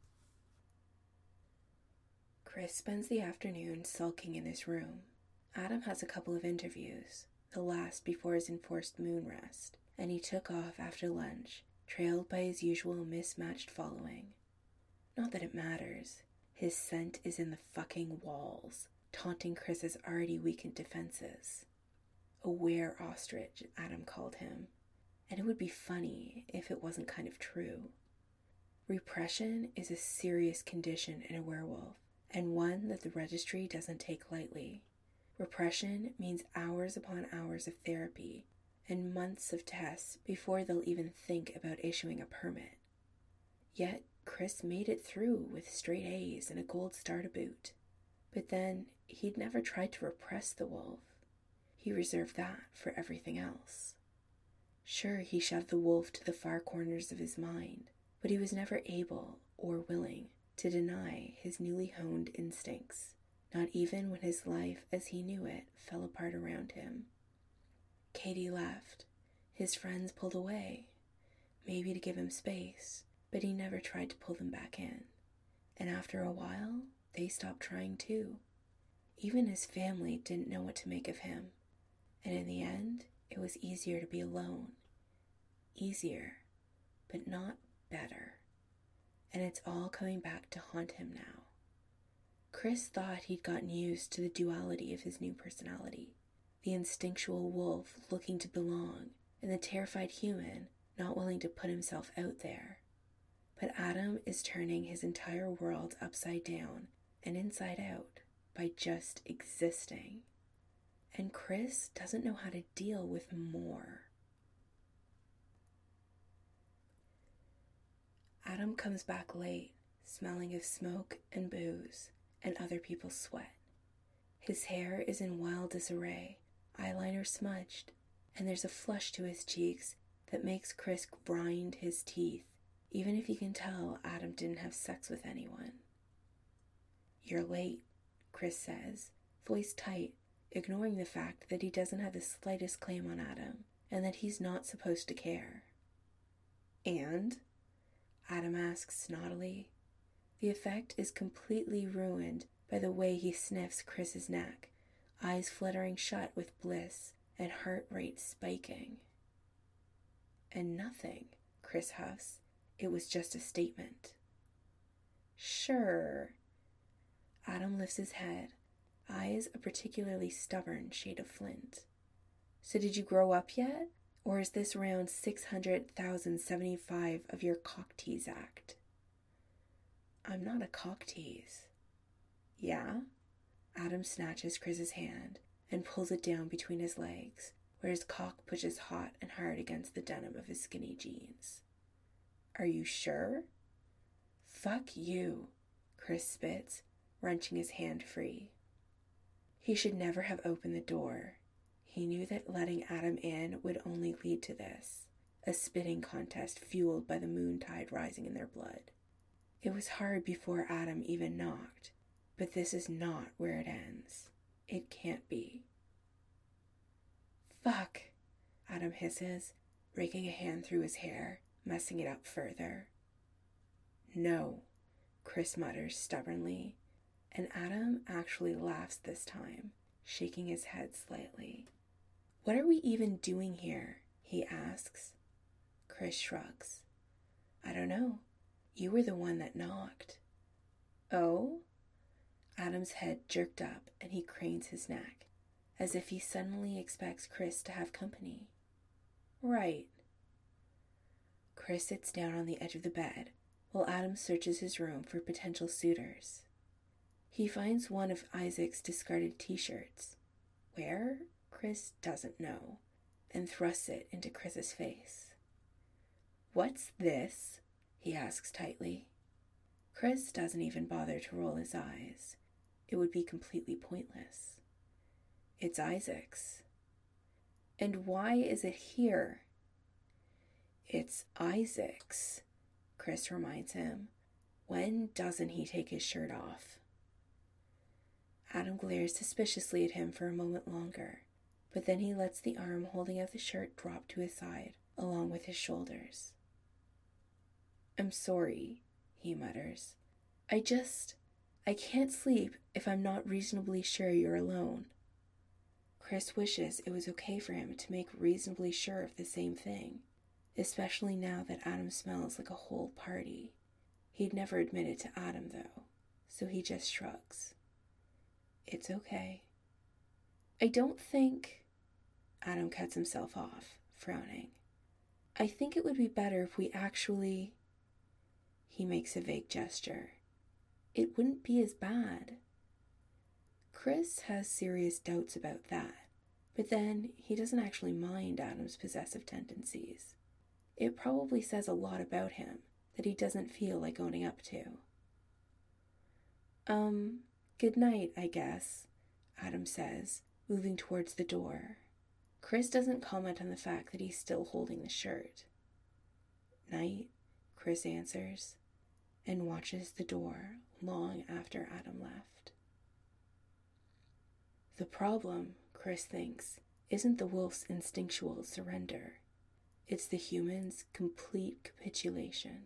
Chris spends the afternoon sulking in his room. Adam has a couple of interviews, the last before his enforced moon rest, and he took off after lunch, trailed by his usual mismatched following. Not that it matters. His scent is in the fucking walls, taunting Chris's already weakened defenses. A were-ostrich, Adam called him, and it would be funny if it wasn't kind of true. Repression is a serious condition in a werewolf, and one that the registry doesn't take lightly. Repression means hours upon hours of therapy and months of tests before they'll even think about issuing a permit. Yet, Chris made it through with straight A's and a gold star to boot. But then, he'd never tried to repress the wolf. He reserved that for everything else. Sure, he shoved the wolf to the far corners of his mind, but he was never able or willing to deny his newly honed instincts, not even when his life as he knew it fell apart around him. Katie left. His friends pulled away, maybe to give him space, but he never tried to pull them back in. And after a while, they stopped trying too. Even his family didn't know what to make of him. And in the end, it was easier to be alone. Easier, but not better. And it's all coming back to haunt him now. Chris thought he'd gotten used to the duality of his new personality. The instinctual wolf looking to belong, and the terrified human not willing to put himself out there. But Adam is turning his entire world upside down and inside out by just existing. And Chris doesn't know how to deal with more. Adam comes back late, smelling of smoke and booze and other people's sweat. His hair is in wild disarray, eyeliner smudged, and there's a flush to his cheeks that makes Chris grind his teeth, even if he can tell Adam didn't have sex with anyone. "You're late," Chris says, voice tight, ignoring the fact that he doesn't have the slightest claim on Adam and that he's not supposed to care. "And?" Adam asks snottily. The effect is completely ruined by the way he sniffs Chris's neck, eyes fluttering shut with bliss and heart rate spiking. "And nothing," Chris huffs. "It was just a statement." "Sure." Adam lifts his head, eyes a particularly stubborn shade of flint. "So did you grow up yet? Or is this round six hundred thousand seventy-five of your cock tease act?" "I'm not a cock tease." "Yeah?" Adam snatches Chris's hand and pulls it down between his legs, where his cock pushes hot and hard against the denim of his skinny jeans. "Are you sure?" "Fuck you," Chris spits, wrenching his hand free. He should never have opened the door. He knew that letting Adam in would only lead to this, a spitting contest fueled by the moon tide rising in their blood. It was hard before Adam even knocked, but this is not where it ends. It can't be. "Fuck," Adam hisses, raking a hand through his hair, messing it up further. "No," Chris mutters stubbornly, and Adam actually laughs this time, shaking his head slightly. "What are we even doing here?" he asks. Chris shrugs. "I don't know. You were the one that knocked." "Oh?" Adam's head jerked up and he cranes his neck, as if he suddenly expects Chris to have company. "Right." Chris sits down on the edge of the bed while Adam searches his room for potential suitors. He finds one of Isaac's discarded t-shirts. Where? Chris doesn't know, and thrusts it into Chris's face. "What's this?" he asks tightly. Chris doesn't even bother to roll his eyes. It would be completely pointless. It's Isaac's. "And why is it here?" "It's Isaac's," Chris reminds him. "When doesn't he take his shirt off?" Adam glares suspiciously at him for a moment longer, but then he lets the arm holding out the shirt drop to his side, along with his shoulders. "I'm sorry," he mutters. I just, I can't sleep if I'm not reasonably sure you're alone." Chris wishes it was okay for him to make reasonably sure of the same thing, especially now that Adam smells like a whole party. He'd never admit it to Adam, though, so he just shrugs. "It's okay." "I don't think..." Adam cuts himself off, frowning. "I think it would be better if we actually..." He makes a vague gesture. "It wouldn't be as bad." Chris has serious doubts about that, but then he doesn't actually mind Adam's possessive tendencies. It probably says a lot about him that he doesn't feel like owning up to. Um, good night, I guess," Adam says, moving towards the door. Chris doesn't comment on the fact that he's still holding the shirt. "Night," Chris answers. and watches the door long after Adam left. The problem, Chris thinks, isn't the wolf's instinctual surrender. It's the human's complete capitulation.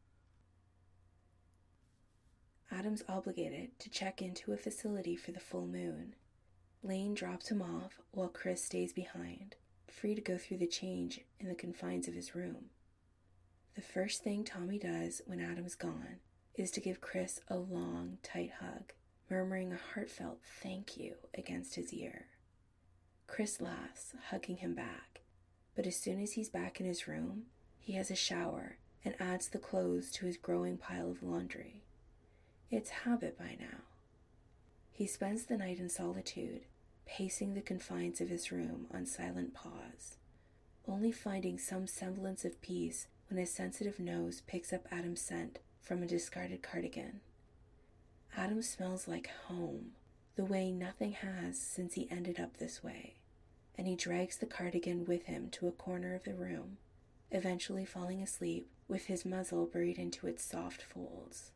Adam's obligated to check into a facility for the full moon. Lane drops him off while Chris stays behind, free to go through the change in the confines of his room. The first thing Tommy does when Adam's gone is to give Chris a long, tight hug, murmuring a heartfelt thank you against his ear. Chris laughs, hugging him back, but as soon as he's back in his room, he has a shower and adds the clothes to his growing pile of laundry. It's habit by now. He spends the night in solitude, pacing the confines of his room on silent pause, only finding some semblance of peace when his sensitive nose picks up Adam's scent from a discarded cardigan. Adam smells like home, the way nothing has since he ended up this way, and he drags the cardigan with him to a corner of the room, eventually falling asleep with his muzzle buried into its soft folds.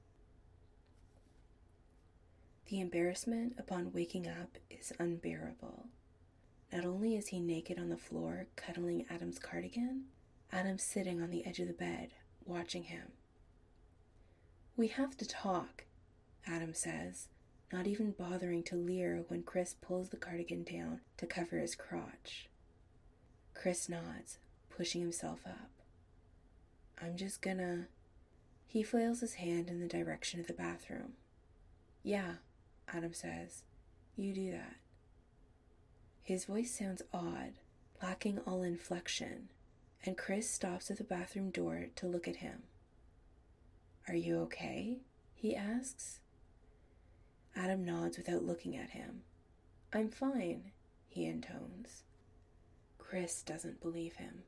The embarrassment upon waking up is unbearable. Not only is he naked on the floor cuddling Adam's cardigan, Adam's sitting on the edge of the bed, watching him. "We have to talk," Adam says, not even bothering to leer when Chris pulls the cardigan down to cover his crotch. Chris nods, pushing himself up. "I'm just gonna..." He flails his hand in the direction of the bathroom. "Yeah," Adam says, "you do that." His voice sounds odd, lacking all inflection, and Chris stops at the bathroom door to look at him. "Are you okay?" he asks. Adam nods without looking at him. "I'm fine," he intones. Chris doesn't believe him.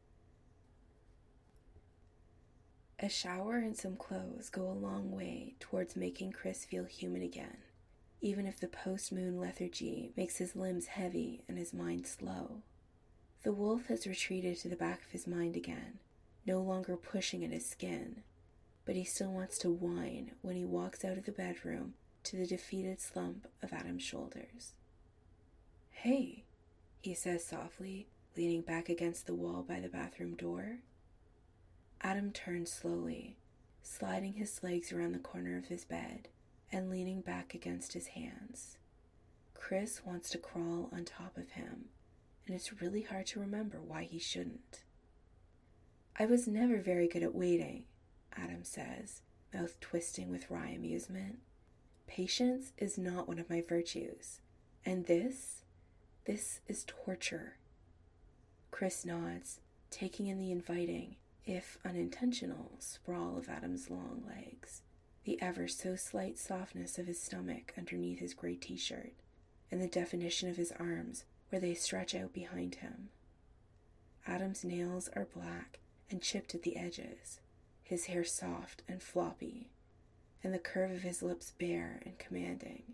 A shower and some clothes go a long way towards making Chris feel human again, even if the post-moon lethargy makes his limbs heavy and his mind slow. The wolf has retreated to the back of his mind again, no longer pushing at his skin, but he still wants to whine when he walks out of the bedroom to the defeated slump of Adam's shoulders. "Hey," he says softly, leaning back against the wall by the bathroom door. Adam turns slowly, sliding his legs around the corner of his bed and leaning back against his hands. Chris wants to crawl on top of him, and it's really hard to remember why he shouldn't. "I was never very good at waiting," Adam says, mouth twisting with wry amusement. "Patience is not one of my virtues, and this, this is torture." Chris nods, taking in the inviting, if unintentional, sprawl of Adam's long legs, the ever so slight softness of his stomach underneath his gray t-shirt, and the definition of his arms where they stretch out behind him. Adam's nails are black and chipped at the edges, his hair soft and floppy, and the curve of his lips bare and commanding.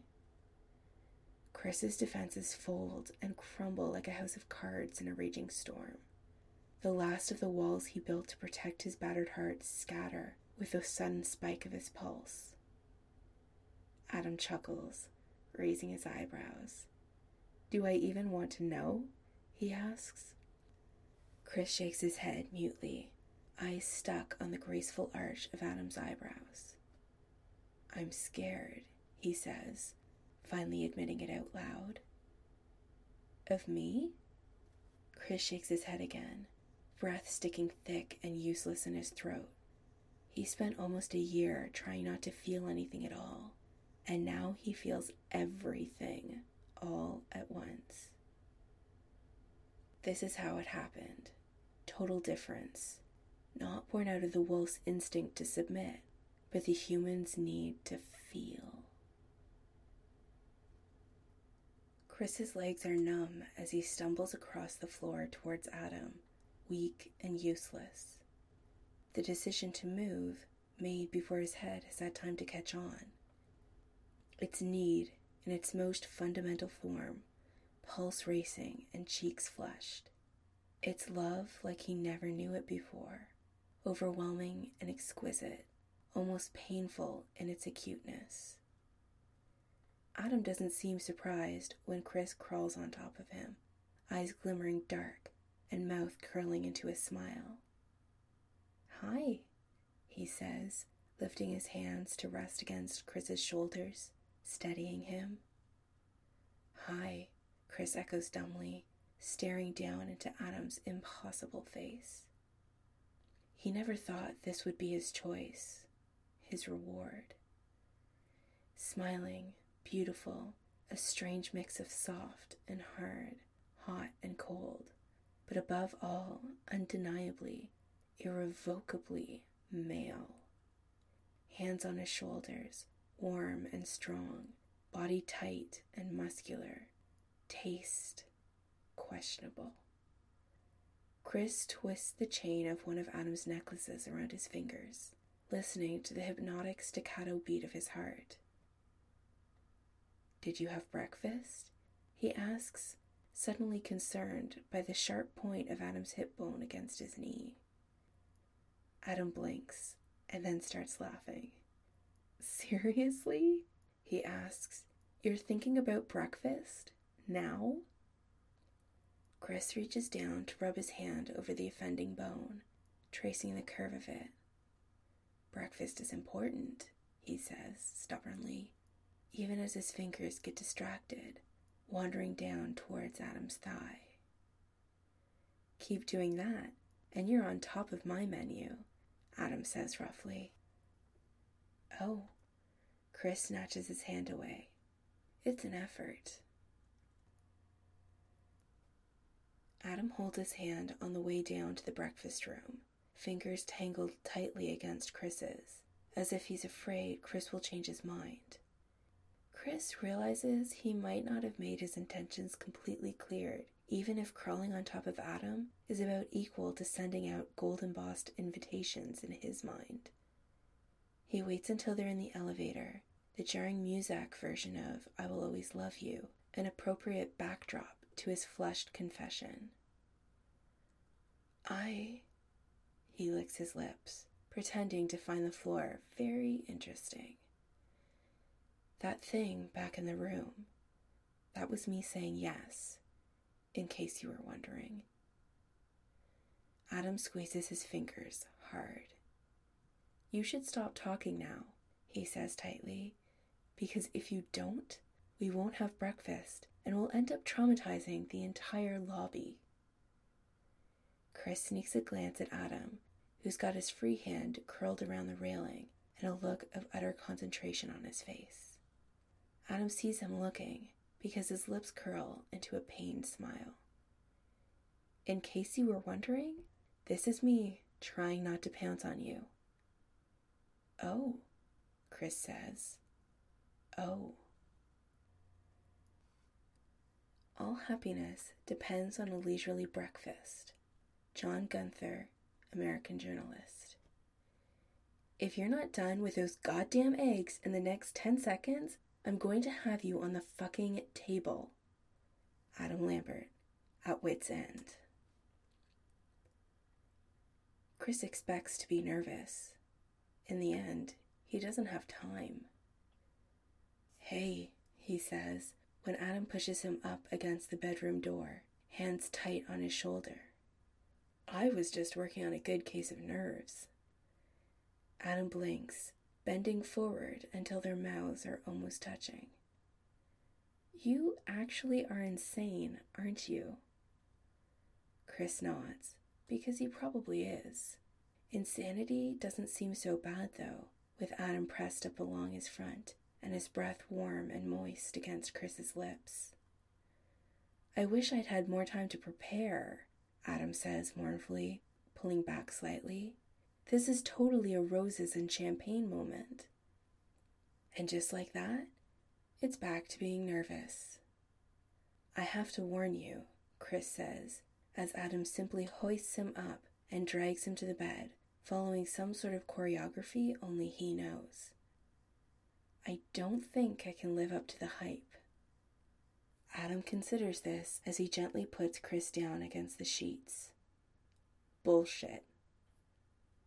Chris's defenses fold and crumble like a house of cards in a raging storm. The last of the walls he built to protect his battered heart scatter with the sudden spike of his pulse. Adam chuckles, raising his eyebrows. "Do I even want to know?" he asks. Chris shakes his head mutely, eyes stuck on the graceful arch of Adam's eyebrows. "I'm scared," he says, finally admitting it out loud. "Of me?" Chris shakes his head again, breath sticking thick and useless in his throat. He spent almost a year trying not to feel anything at all, and now he feels everything all at once. This is how it happened. Total difference. Not born out of the wolf's instinct to submit, but the human's need to feel. Chris's legs are numb as he stumbles across the floor towards Adam, weak and useless. The decision to move, made before his head has had time to catch on. Its need, in its most fundamental form, pulse racing and cheeks flushed. Its love like he never knew it before, overwhelming and exquisite, almost painful in its acuteness. Adam doesn't seem surprised when Chris crawls on top of him, eyes glimmering dark and mouth curling into a smile. "Hi," he says, lifting his hands to rest against Chris's shoulders, steadying him. "Hi," Chris echoes dumbly, staring down into Adam's impossible face. He never thought this would be his choice, his reward. Smiling, beautiful, a strange mix of soft and hard, hot and cold, but above all, undeniably, irrevocably male. Hands on his shoulders, warm and strong, body tight and muscular, taste questionable. Chris twists the chain of one of Adam's necklaces around his fingers, listening to the hypnotic staccato beat of his heart. "Did you have breakfast?" he asks, suddenly concerned by the sharp point of Adam's hip bone against his knee. Adam blinks and then starts laughing. "Seriously?" he asks. "You're thinking about breakfast? Now?" Chris reaches down to rub his hand over the offending bone, tracing the curve of it. "Breakfast is important," he says stubbornly, even as his fingers get distracted, wandering down towards Adam's thigh. "Keep doing that, and you're on top of my menu," Adam says roughly. "Oh," Chris snatches his hand away. "It's an effort." Adam holds his hand on the way down to the breakfast room, fingers tangled tightly against Chris's, as if he's afraid Chris will change his mind. Chris realizes he might not have made his intentions completely clear, even if crawling on top of Adam is about equal to sending out gold-embossed invitations in his mind. He waits until they're in the elevator, the jarring Muzak version of "I Will Always Love You," an appropriate backdrop to his flushed confession. I... He licks his lips, pretending to find the floor very interesting. "That thing back in the room, that was me saying yes, in case you were wondering." Adam squeezes his fingers hard. "You should stop talking now," he says tightly, "because if you don't, we won't have breakfast, and we'll end up traumatizing the entire lobby." Chris sneaks a glance at Adam, who's got his free hand curled around the railing and a look of utter concentration on his face. Adam sees him looking because his lips curl into a pained smile. "In case you were wondering, this is me trying not to pounce on you." "Oh," Chris says. "Oh." All happiness depends on a leisurely breakfast. John Gunther, American journalist. "If you're not done with those goddamn eggs in the next ten seconds, I'm going to have you on the fucking table." Adam Lambert, at wit's end. Chris expects to be nervous. In the end, he doesn't have time. "Hey," he says, when Adam pushes him up against the bedroom door, hands tight on his shoulder. "I was just working on a good case of nerves." Adam blinks, bending forward until their mouths are almost touching. "You actually are insane, aren't you?" Chris nods, because he probably is. Insanity doesn't seem so bad, though, with Adam pressed up along his front and his breath warm and moist against Chris's lips. "I wish I'd had more time to prepare," Adam says mournfully, pulling back slightly. "This is totally a roses and champagne moment." And just like that, it's back to being nervous. "I have to warn you," Chris says, as Adam simply hoists him up and drags him to the bed, following some sort of choreography only he knows. "I don't think I can live up to the hype." Adam considers this as he gently puts Chris down against the sheets. "Bullshit."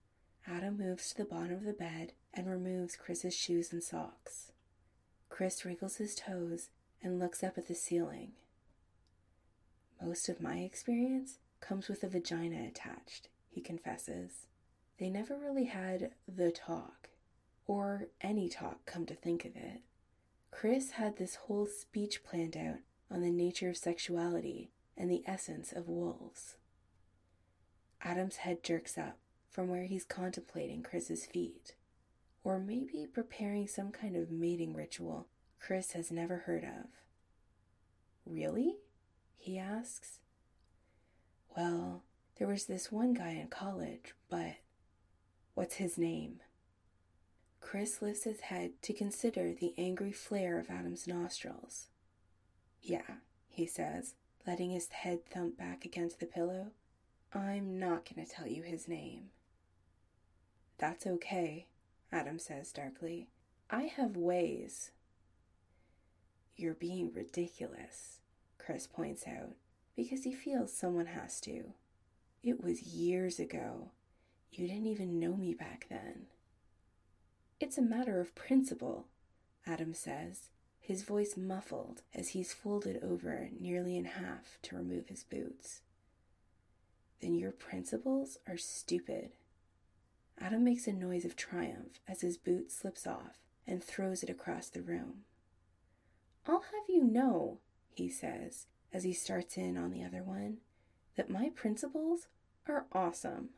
Adam moves to the bottom of the bed and removes Chris's shoes and socks. Chris wriggles his toes and looks up at the ceiling. Most of my experience comes with a vagina attached, he confesses. They never really had the talk, or any talk, come to think of it. Chris had this whole speech planned out on the nature of sexuality and the essence of wolves. Adam's head jerks up from where he's contemplating Chris's feet, or maybe preparing some kind of mating ritual Chris has never heard of. Really? He asks. Well, there was this one guy in college, but what's his name? Chris lifts his head to consider the angry flare of Adam's nostrils. Yeah, he says, letting his head thump back against the pillow. I'm not going to tell you his name. That's okay, Adam says darkly. I have ways. You're being ridiculous, Chris points out, because he feels someone has to. It was years ago. You didn't even know me back then. It's a matter of principle, Adam says, his voice muffled as he's folded over nearly in half to remove his boots. Then your principles are stupid. Adam makes a noise of triumph as his boot slips off and throws it across the room. I'll have you know, he says, as he starts in on the other one, that my principles are awesome.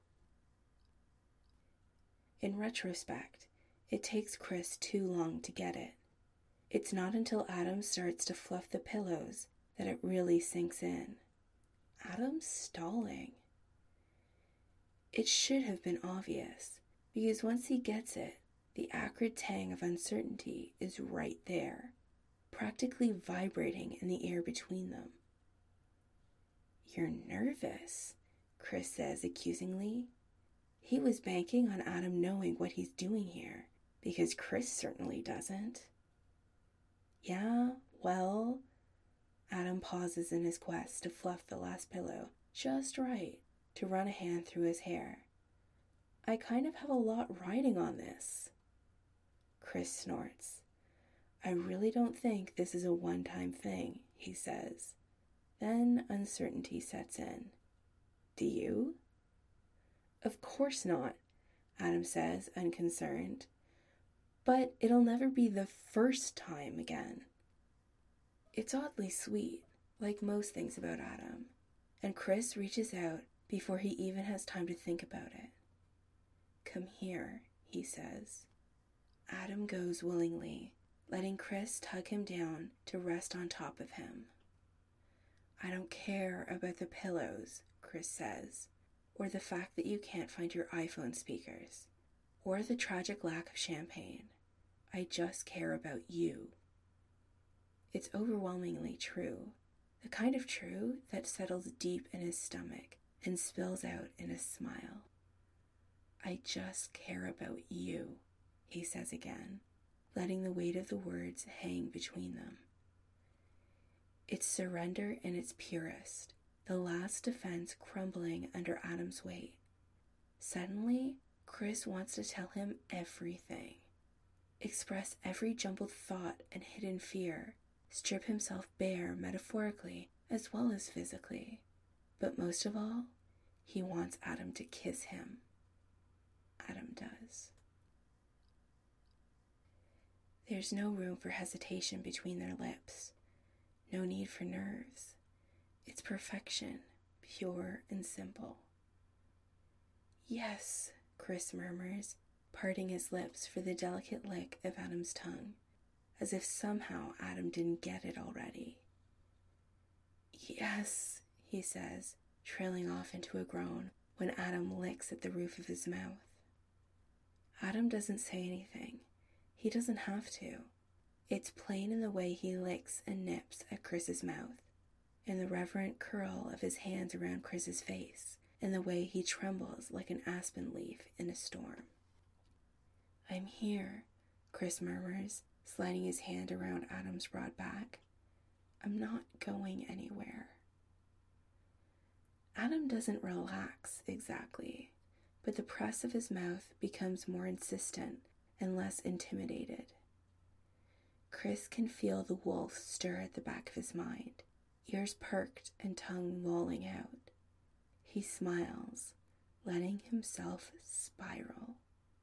In retrospect, it takes Chris too long to get it. It's not until Adam starts to fluff the pillows that it really sinks in. Adam's stalling. It should have been obvious, because once he gets it, the acrid tang of uncertainty is right there, practically vibrating in the air between them. You're nervous, Chris says accusingly. He was banking on Adam knowing what he's doing here, because Chris certainly doesn't. Yeah, well, Adam pauses in his quest to fluff the last pillow just right to run a hand through his hair. I kind of have a lot riding on this. Chris snorts. I really don't think this is a one-time thing, he says. Then uncertainty sets in. Do you? Of course not, Adam says, unconcerned. But it'll never be the first time again. It's oddly sweet, like most things about Adam, and Chris reaches out before he even has time to think about it. Come here, he says. Adam goes willingly, letting Chris tug him down to rest on top of him. I don't care about the pillows, Chris says, or the fact that you can't find your iPhone speakers, or the tragic lack of champagne. I just care about you. It's overwhelmingly true, the kind of true that settles deep in his stomach and spills out in a smile. I just care about you, he says again, letting the weight of the words hang between them. It's surrender in its purest, the last defense crumbling under Adam's weight. Suddenly, Chris wants to tell him everything. Express every jumbled thought and hidden fear, strip himself bare metaphorically as well as physically. But most of all, he wants Adam to kiss him. Adam does. There's no room for hesitation between their lips. No need for nerves. It's perfection, pure and simple. Yes, Chris murmurs, parting his lips for the delicate lick of Adam's tongue, as if somehow Adam didn't get it already. Yes, he says, trailing off into a groan when Adam licks at the roof of his mouth. Adam doesn't say anything. He doesn't have to. It's plain in the way he licks and nips at Chris's mouth, in the reverent curl of his hands around Chris's face, in the way he trembles like an aspen leaf in a storm. I'm here, Chris murmurs, sliding his hand around Adam's broad back. I'm not going anywhere. Adam doesn't relax exactly, but the press of his mouth becomes more insistent and less intimidated. Chris can feel the wolf stir at the back of his mind, ears perked and tongue lolling out. He smiles, letting himself spiral.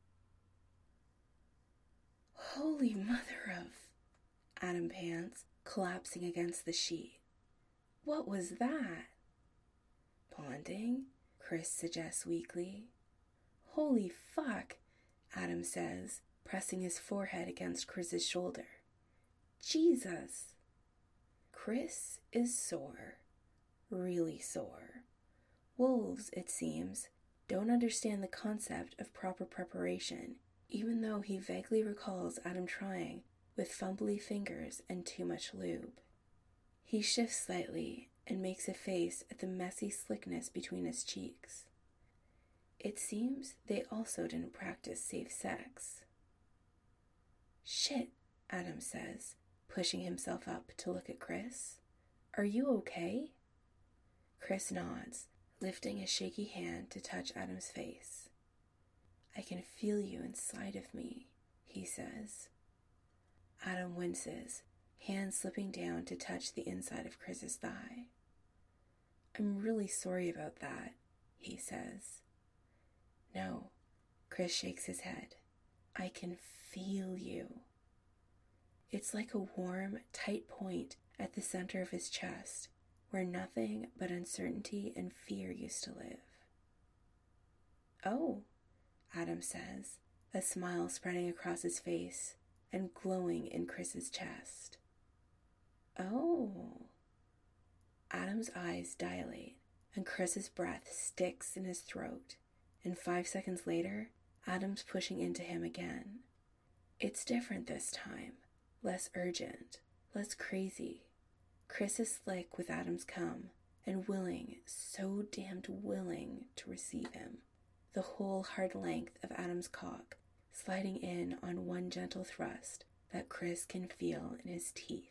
Holy mother of... Adam pants, collapsing against the sheet. What was that? Bonding? Chris suggests weakly. Holy fuck, Adam says, pressing his forehead against Chris's shoulder. Jesus! Chris is sore. Really sore. Wolves, it seems, don't understand the concept of proper preparation, even though he vaguely recalls Adam trying with fumbly fingers and too much lube. He shifts slightly and makes a face at the messy slickness between his cheeks. It seems they also didn't practice safe sex. Shit, Adam says, pushing himself up to look at Chris. Are you okay? Chris nods, lifting a shaky hand to touch Adam's face. I can feel you inside of me, he says. Adam winces, hand slipping down to touch the inside of Chris's thigh. I'm really sorry about that, he says. No, Chris shakes his head. I can feel you. It's like a warm, tight point at the center of his chest, where nothing but uncertainty and fear used to live. Oh, Adam says, a smile spreading across his face and glowing in Chris's chest. Oh. Adam's eyes dilate, and Chris's breath sticks in his throat, and five seconds later, Adam's pushing into him again. It's different this time, less urgent, less crazy. Chris is slick with Adam's cum, and willing, so damned willing to receive him. The whole hard length of Adam's cock sliding in on one gentle thrust that Chris can feel in his teeth.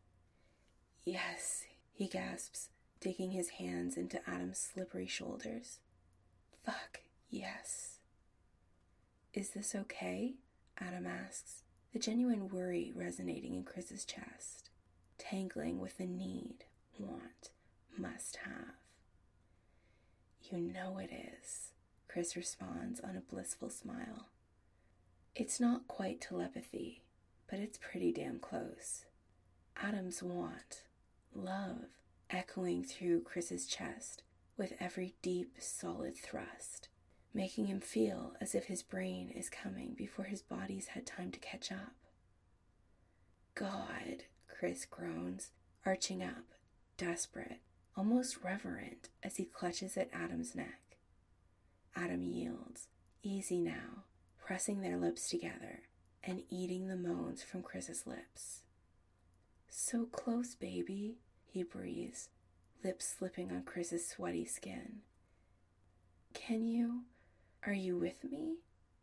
Yes, he gasps, digging his hands into Adam's slippery shoulders. Fuck, yes. Is this okay? Adam asks, the genuine worry resonating in Chris's chest, tangling with the need, want, must have. You know it is, Chris responds on a blissful smile. It's not quite telepathy, but it's pretty damn close. Adam's want, love, echoing through Chris's chest with every deep, solid thrust, making him feel as if his brain is coming before his body's had time to catch up. God, Chris groans, arching up, desperate, almost reverent as he clutches at Adam's neck. Adam yields, easy now, pressing their lips together and eating the moans from Chris's lips. So close, baby, he breathes, lips slipping on Chris's sweaty skin. Can you? Are you with me?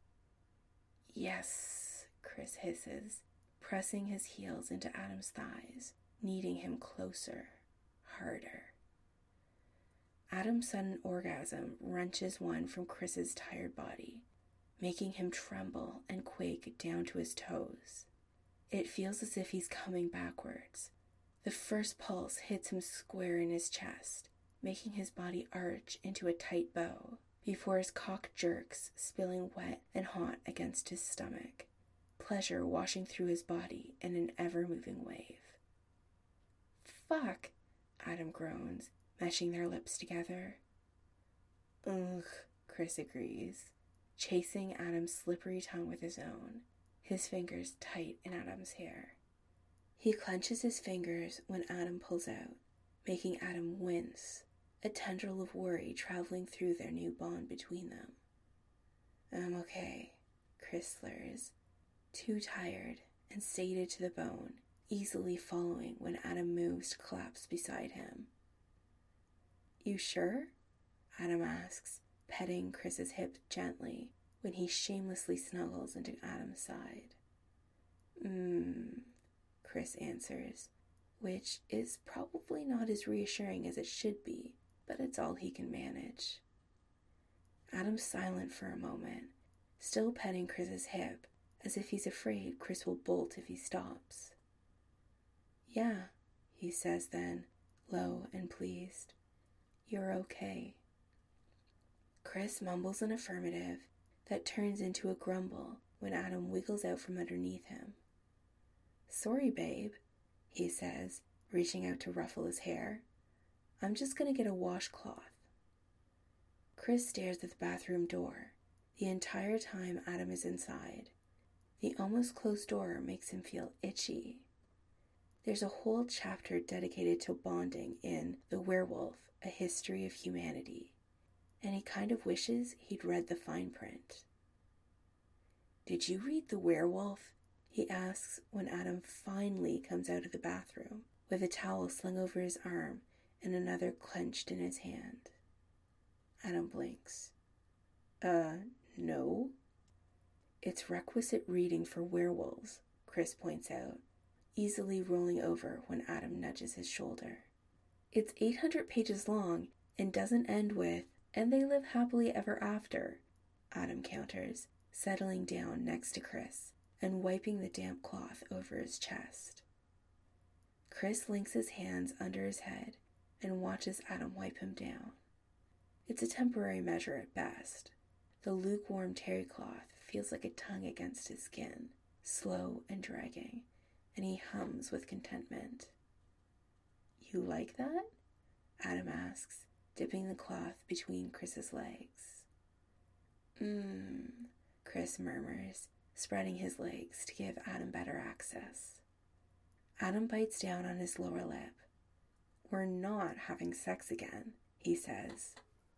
Yes, Chris hisses, pressing his heels into Adam's thighs, kneading him closer, harder. Adam's sudden orgasm wrenches one from Chris's tired body, making him tremble and quake down to his toes. It feels as if he's coming backwards. The first pulse hits him square in his chest, making his body arch into a tight bow, before his cock jerks, spilling wet and hot against his stomach, pleasure washing through his body in an ever-moving wave. Fuck, Adam groans, meshing their lips together. Ugh, Chris agrees, chasing Adam's slippery tongue with his own, his fingers tight in Adam's hair. He clenches his fingers when Adam pulls out, making Adam wince, a tendril of worry traveling through their new bond between them. I'm okay, Chris slurs, too tired and sated to the bone, easily following when Adam moves to collapse beside him. You sure? Adam asks, petting Chris's hip gently when he shamelessly snuggles into Adam's side. Mmm, Chris answers, which is probably not as reassuring as it should be, but it's all he can manage. Adam's silent for a moment, still petting Chris's hip, as if he's afraid Chris will bolt if he stops. Yeah, he says then, low and pleased. You're okay. Chris mumbles an affirmative that turns into a grumble when Adam wiggles out from underneath him. Sorry, babe, he says, reaching out to ruffle his hair. I'm just going to get a washcloth. Chris stares at the bathroom door the entire time Adam is inside. The almost closed door makes him feel itchy. There's a whole chapter dedicated to bonding in The Werewolf, A History of Humanity, and he kind of wishes he'd read the fine print. Did you read The Werewolf? He asks when Adam finally comes out of the bathroom with a towel slung over his arm and another clenched in his hand. Adam blinks. Uh, no. It's requisite reading for werewolves, Chris points out, easily rolling over when Adam nudges his shoulder. It's eight hundred pages long and doesn't end with, and they live happily ever after, Adam counters, settling down next to Chris and wiping the damp cloth over his chest. Chris links his hands under his head and watches Adam wipe him down. It's a temporary measure at best. The lukewarm terry cloth feels like a tongue against his skin, slow and dragging, and he hums with contentment. You like that? Adam asks, dipping the cloth between Chris's legs. Mmm, Chris murmurs, spreading his legs to give Adam better access. Adam bites down on his lower lip. We're not having sex again, he says.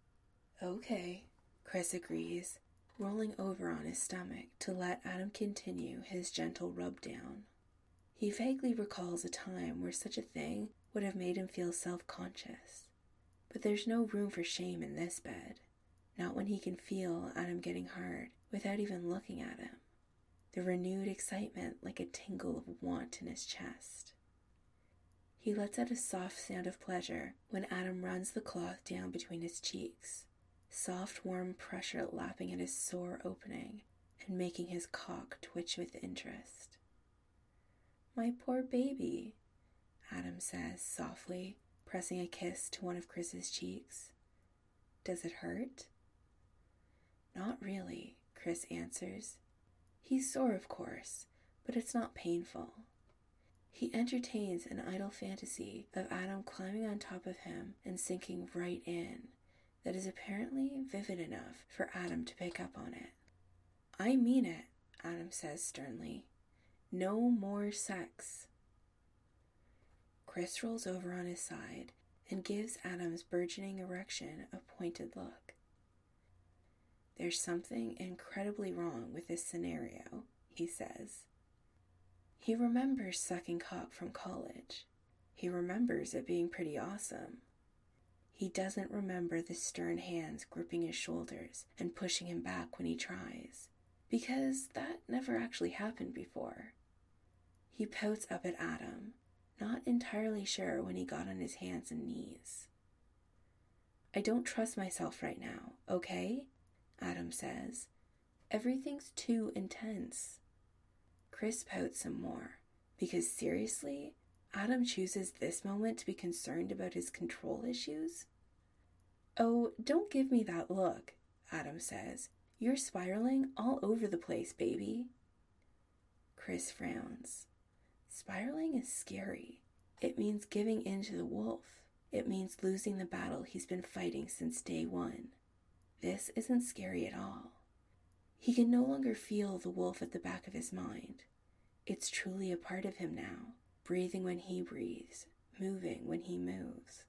Okay, Chris agrees, rolling over on his stomach to let Adam continue his gentle rub down. He vaguely recalls a time where such a thing would have made him feel self-conscious. But there's no room for shame in this bed, not when he can feel Adam getting hard without even looking at him. The renewed excitement like a tingle of want in his chest. He lets out a soft sound of pleasure when Adam runs the cloth down between his cheeks, soft warm pressure lapping at his sore opening and making his cock twitch with interest. My poor baby, Adam says softly, pressing a kiss to one of Chris's cheeks. Does it hurt? Not really, Chris answers. He's sore, of course, but it's not painful. He entertains an idle fantasy of Adam climbing on top of him and sinking right in that is apparently vivid enough for Adam to pick up on it. I mean it, Adam says sternly. No more sex. Chris rolls over on his side and gives Adam's burgeoning erection a pointed look. There's something incredibly wrong with this scenario, he says. He remembers sucking cock from college. He remembers it being pretty awesome. He doesn't remember the stern hands gripping his shoulders and pushing him back when he tries, because that never actually happened before. He pouts up at Adam, not entirely sure when he got on his hands and knees. I don't trust myself right now, okay? Adam says. Everything's too intense. Chris pouts some more, because seriously, Adam chooses this moment to be concerned about his control issues? Oh, don't give me that look, Adam says. You're spiraling all over the place, baby. Chris frowns. Spiraling is scary. It means giving in to the wolf. It means losing the battle he's been fighting since day one. This isn't scary at all. He can no longer feel the wolf at the back of his mind. It's truly a part of him now, breathing when he breathes, moving when he moves.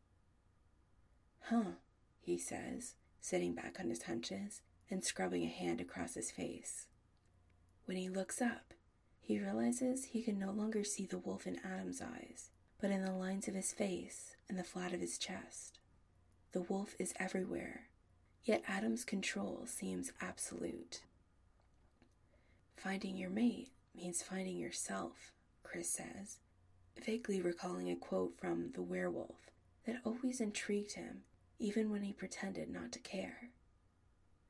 Huh, he says, sitting back on his hunches and scrubbing a hand across his face. When he looks up, he realizes he can no longer see the wolf in Adam's eyes, but in the lines of his face and the flat of his chest. The wolf is everywhere, yet Adam's control seems absolute. Finding your mate means finding yourself, Chris says, vaguely recalling a quote from The Werewolf that always intrigued him, even when he pretended not to care.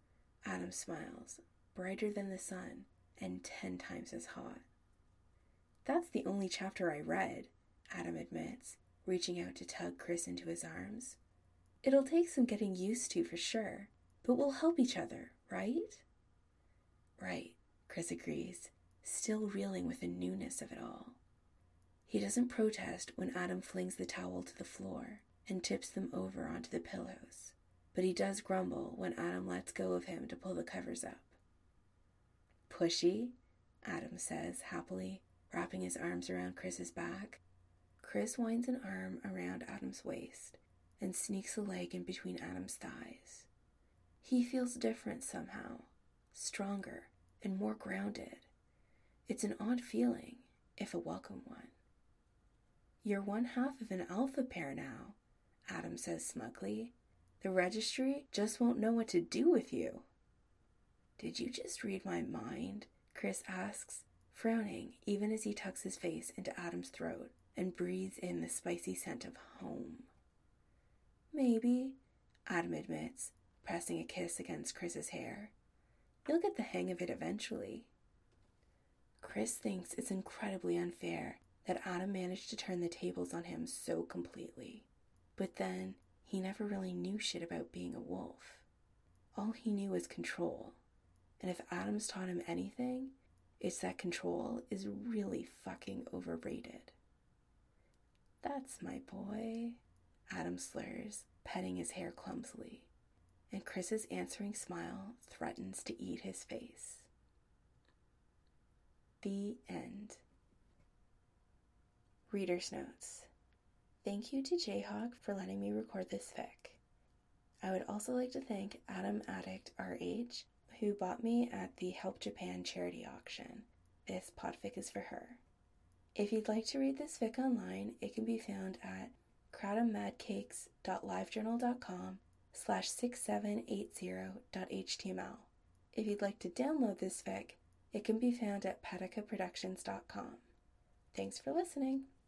Adam smiles, brighter than the sun and ten times as hot. That's the only chapter I read, Adam admits, reaching out to tug Chris into his arms. It'll take some getting used to for sure, but we'll help each other, right? Right, Chris agrees, still reeling with the newness of it all. He doesn't protest when Adam flings the towel to the floor and tips them over onto the pillows, but he does grumble when Adam lets go of him to pull the covers up. Pushy, Adam says happily, wrapping his arms around Chris's back. Chris winds an arm around Adam's waist and sneaks a leg in between Adam's thighs. He feels different somehow, stronger and more grounded. It's an odd feeling, if a welcome one. You're one half of an alpha pair now, Adam says smugly. The registry just won't know what to do with you. Did you just read my mind? Chris asks, frowning even as he tucks his face into Adam's throat and breathes in the spicy scent of home. Maybe, Adam admits, pressing a kiss against Chris's hair. You'll get the hang of it eventually. Chris thinks it's incredibly unfair that Adam managed to turn the tables on him so completely. But then, he never really knew shit about being a wolf. All he knew was control. And if Adam's taught him anything, it's that control is really fucking overrated. That's my boy, Adam slurs, petting his hair clumsily. And Chris's answering smile threatens to eat his face. The end. Reader's Notes. Thank you to Jayhawk for letting me record this fic. I would also like to thank Adam Addict R H, who bought me at the Help Japan charity auction. This podfic is for her. If you'd like to read this fic online, it can be found at crowdofmadcakes.livejournal.com slash 6780.html. If you'd like to download this fic, it can be found at patica productions dot com. Thanks for listening.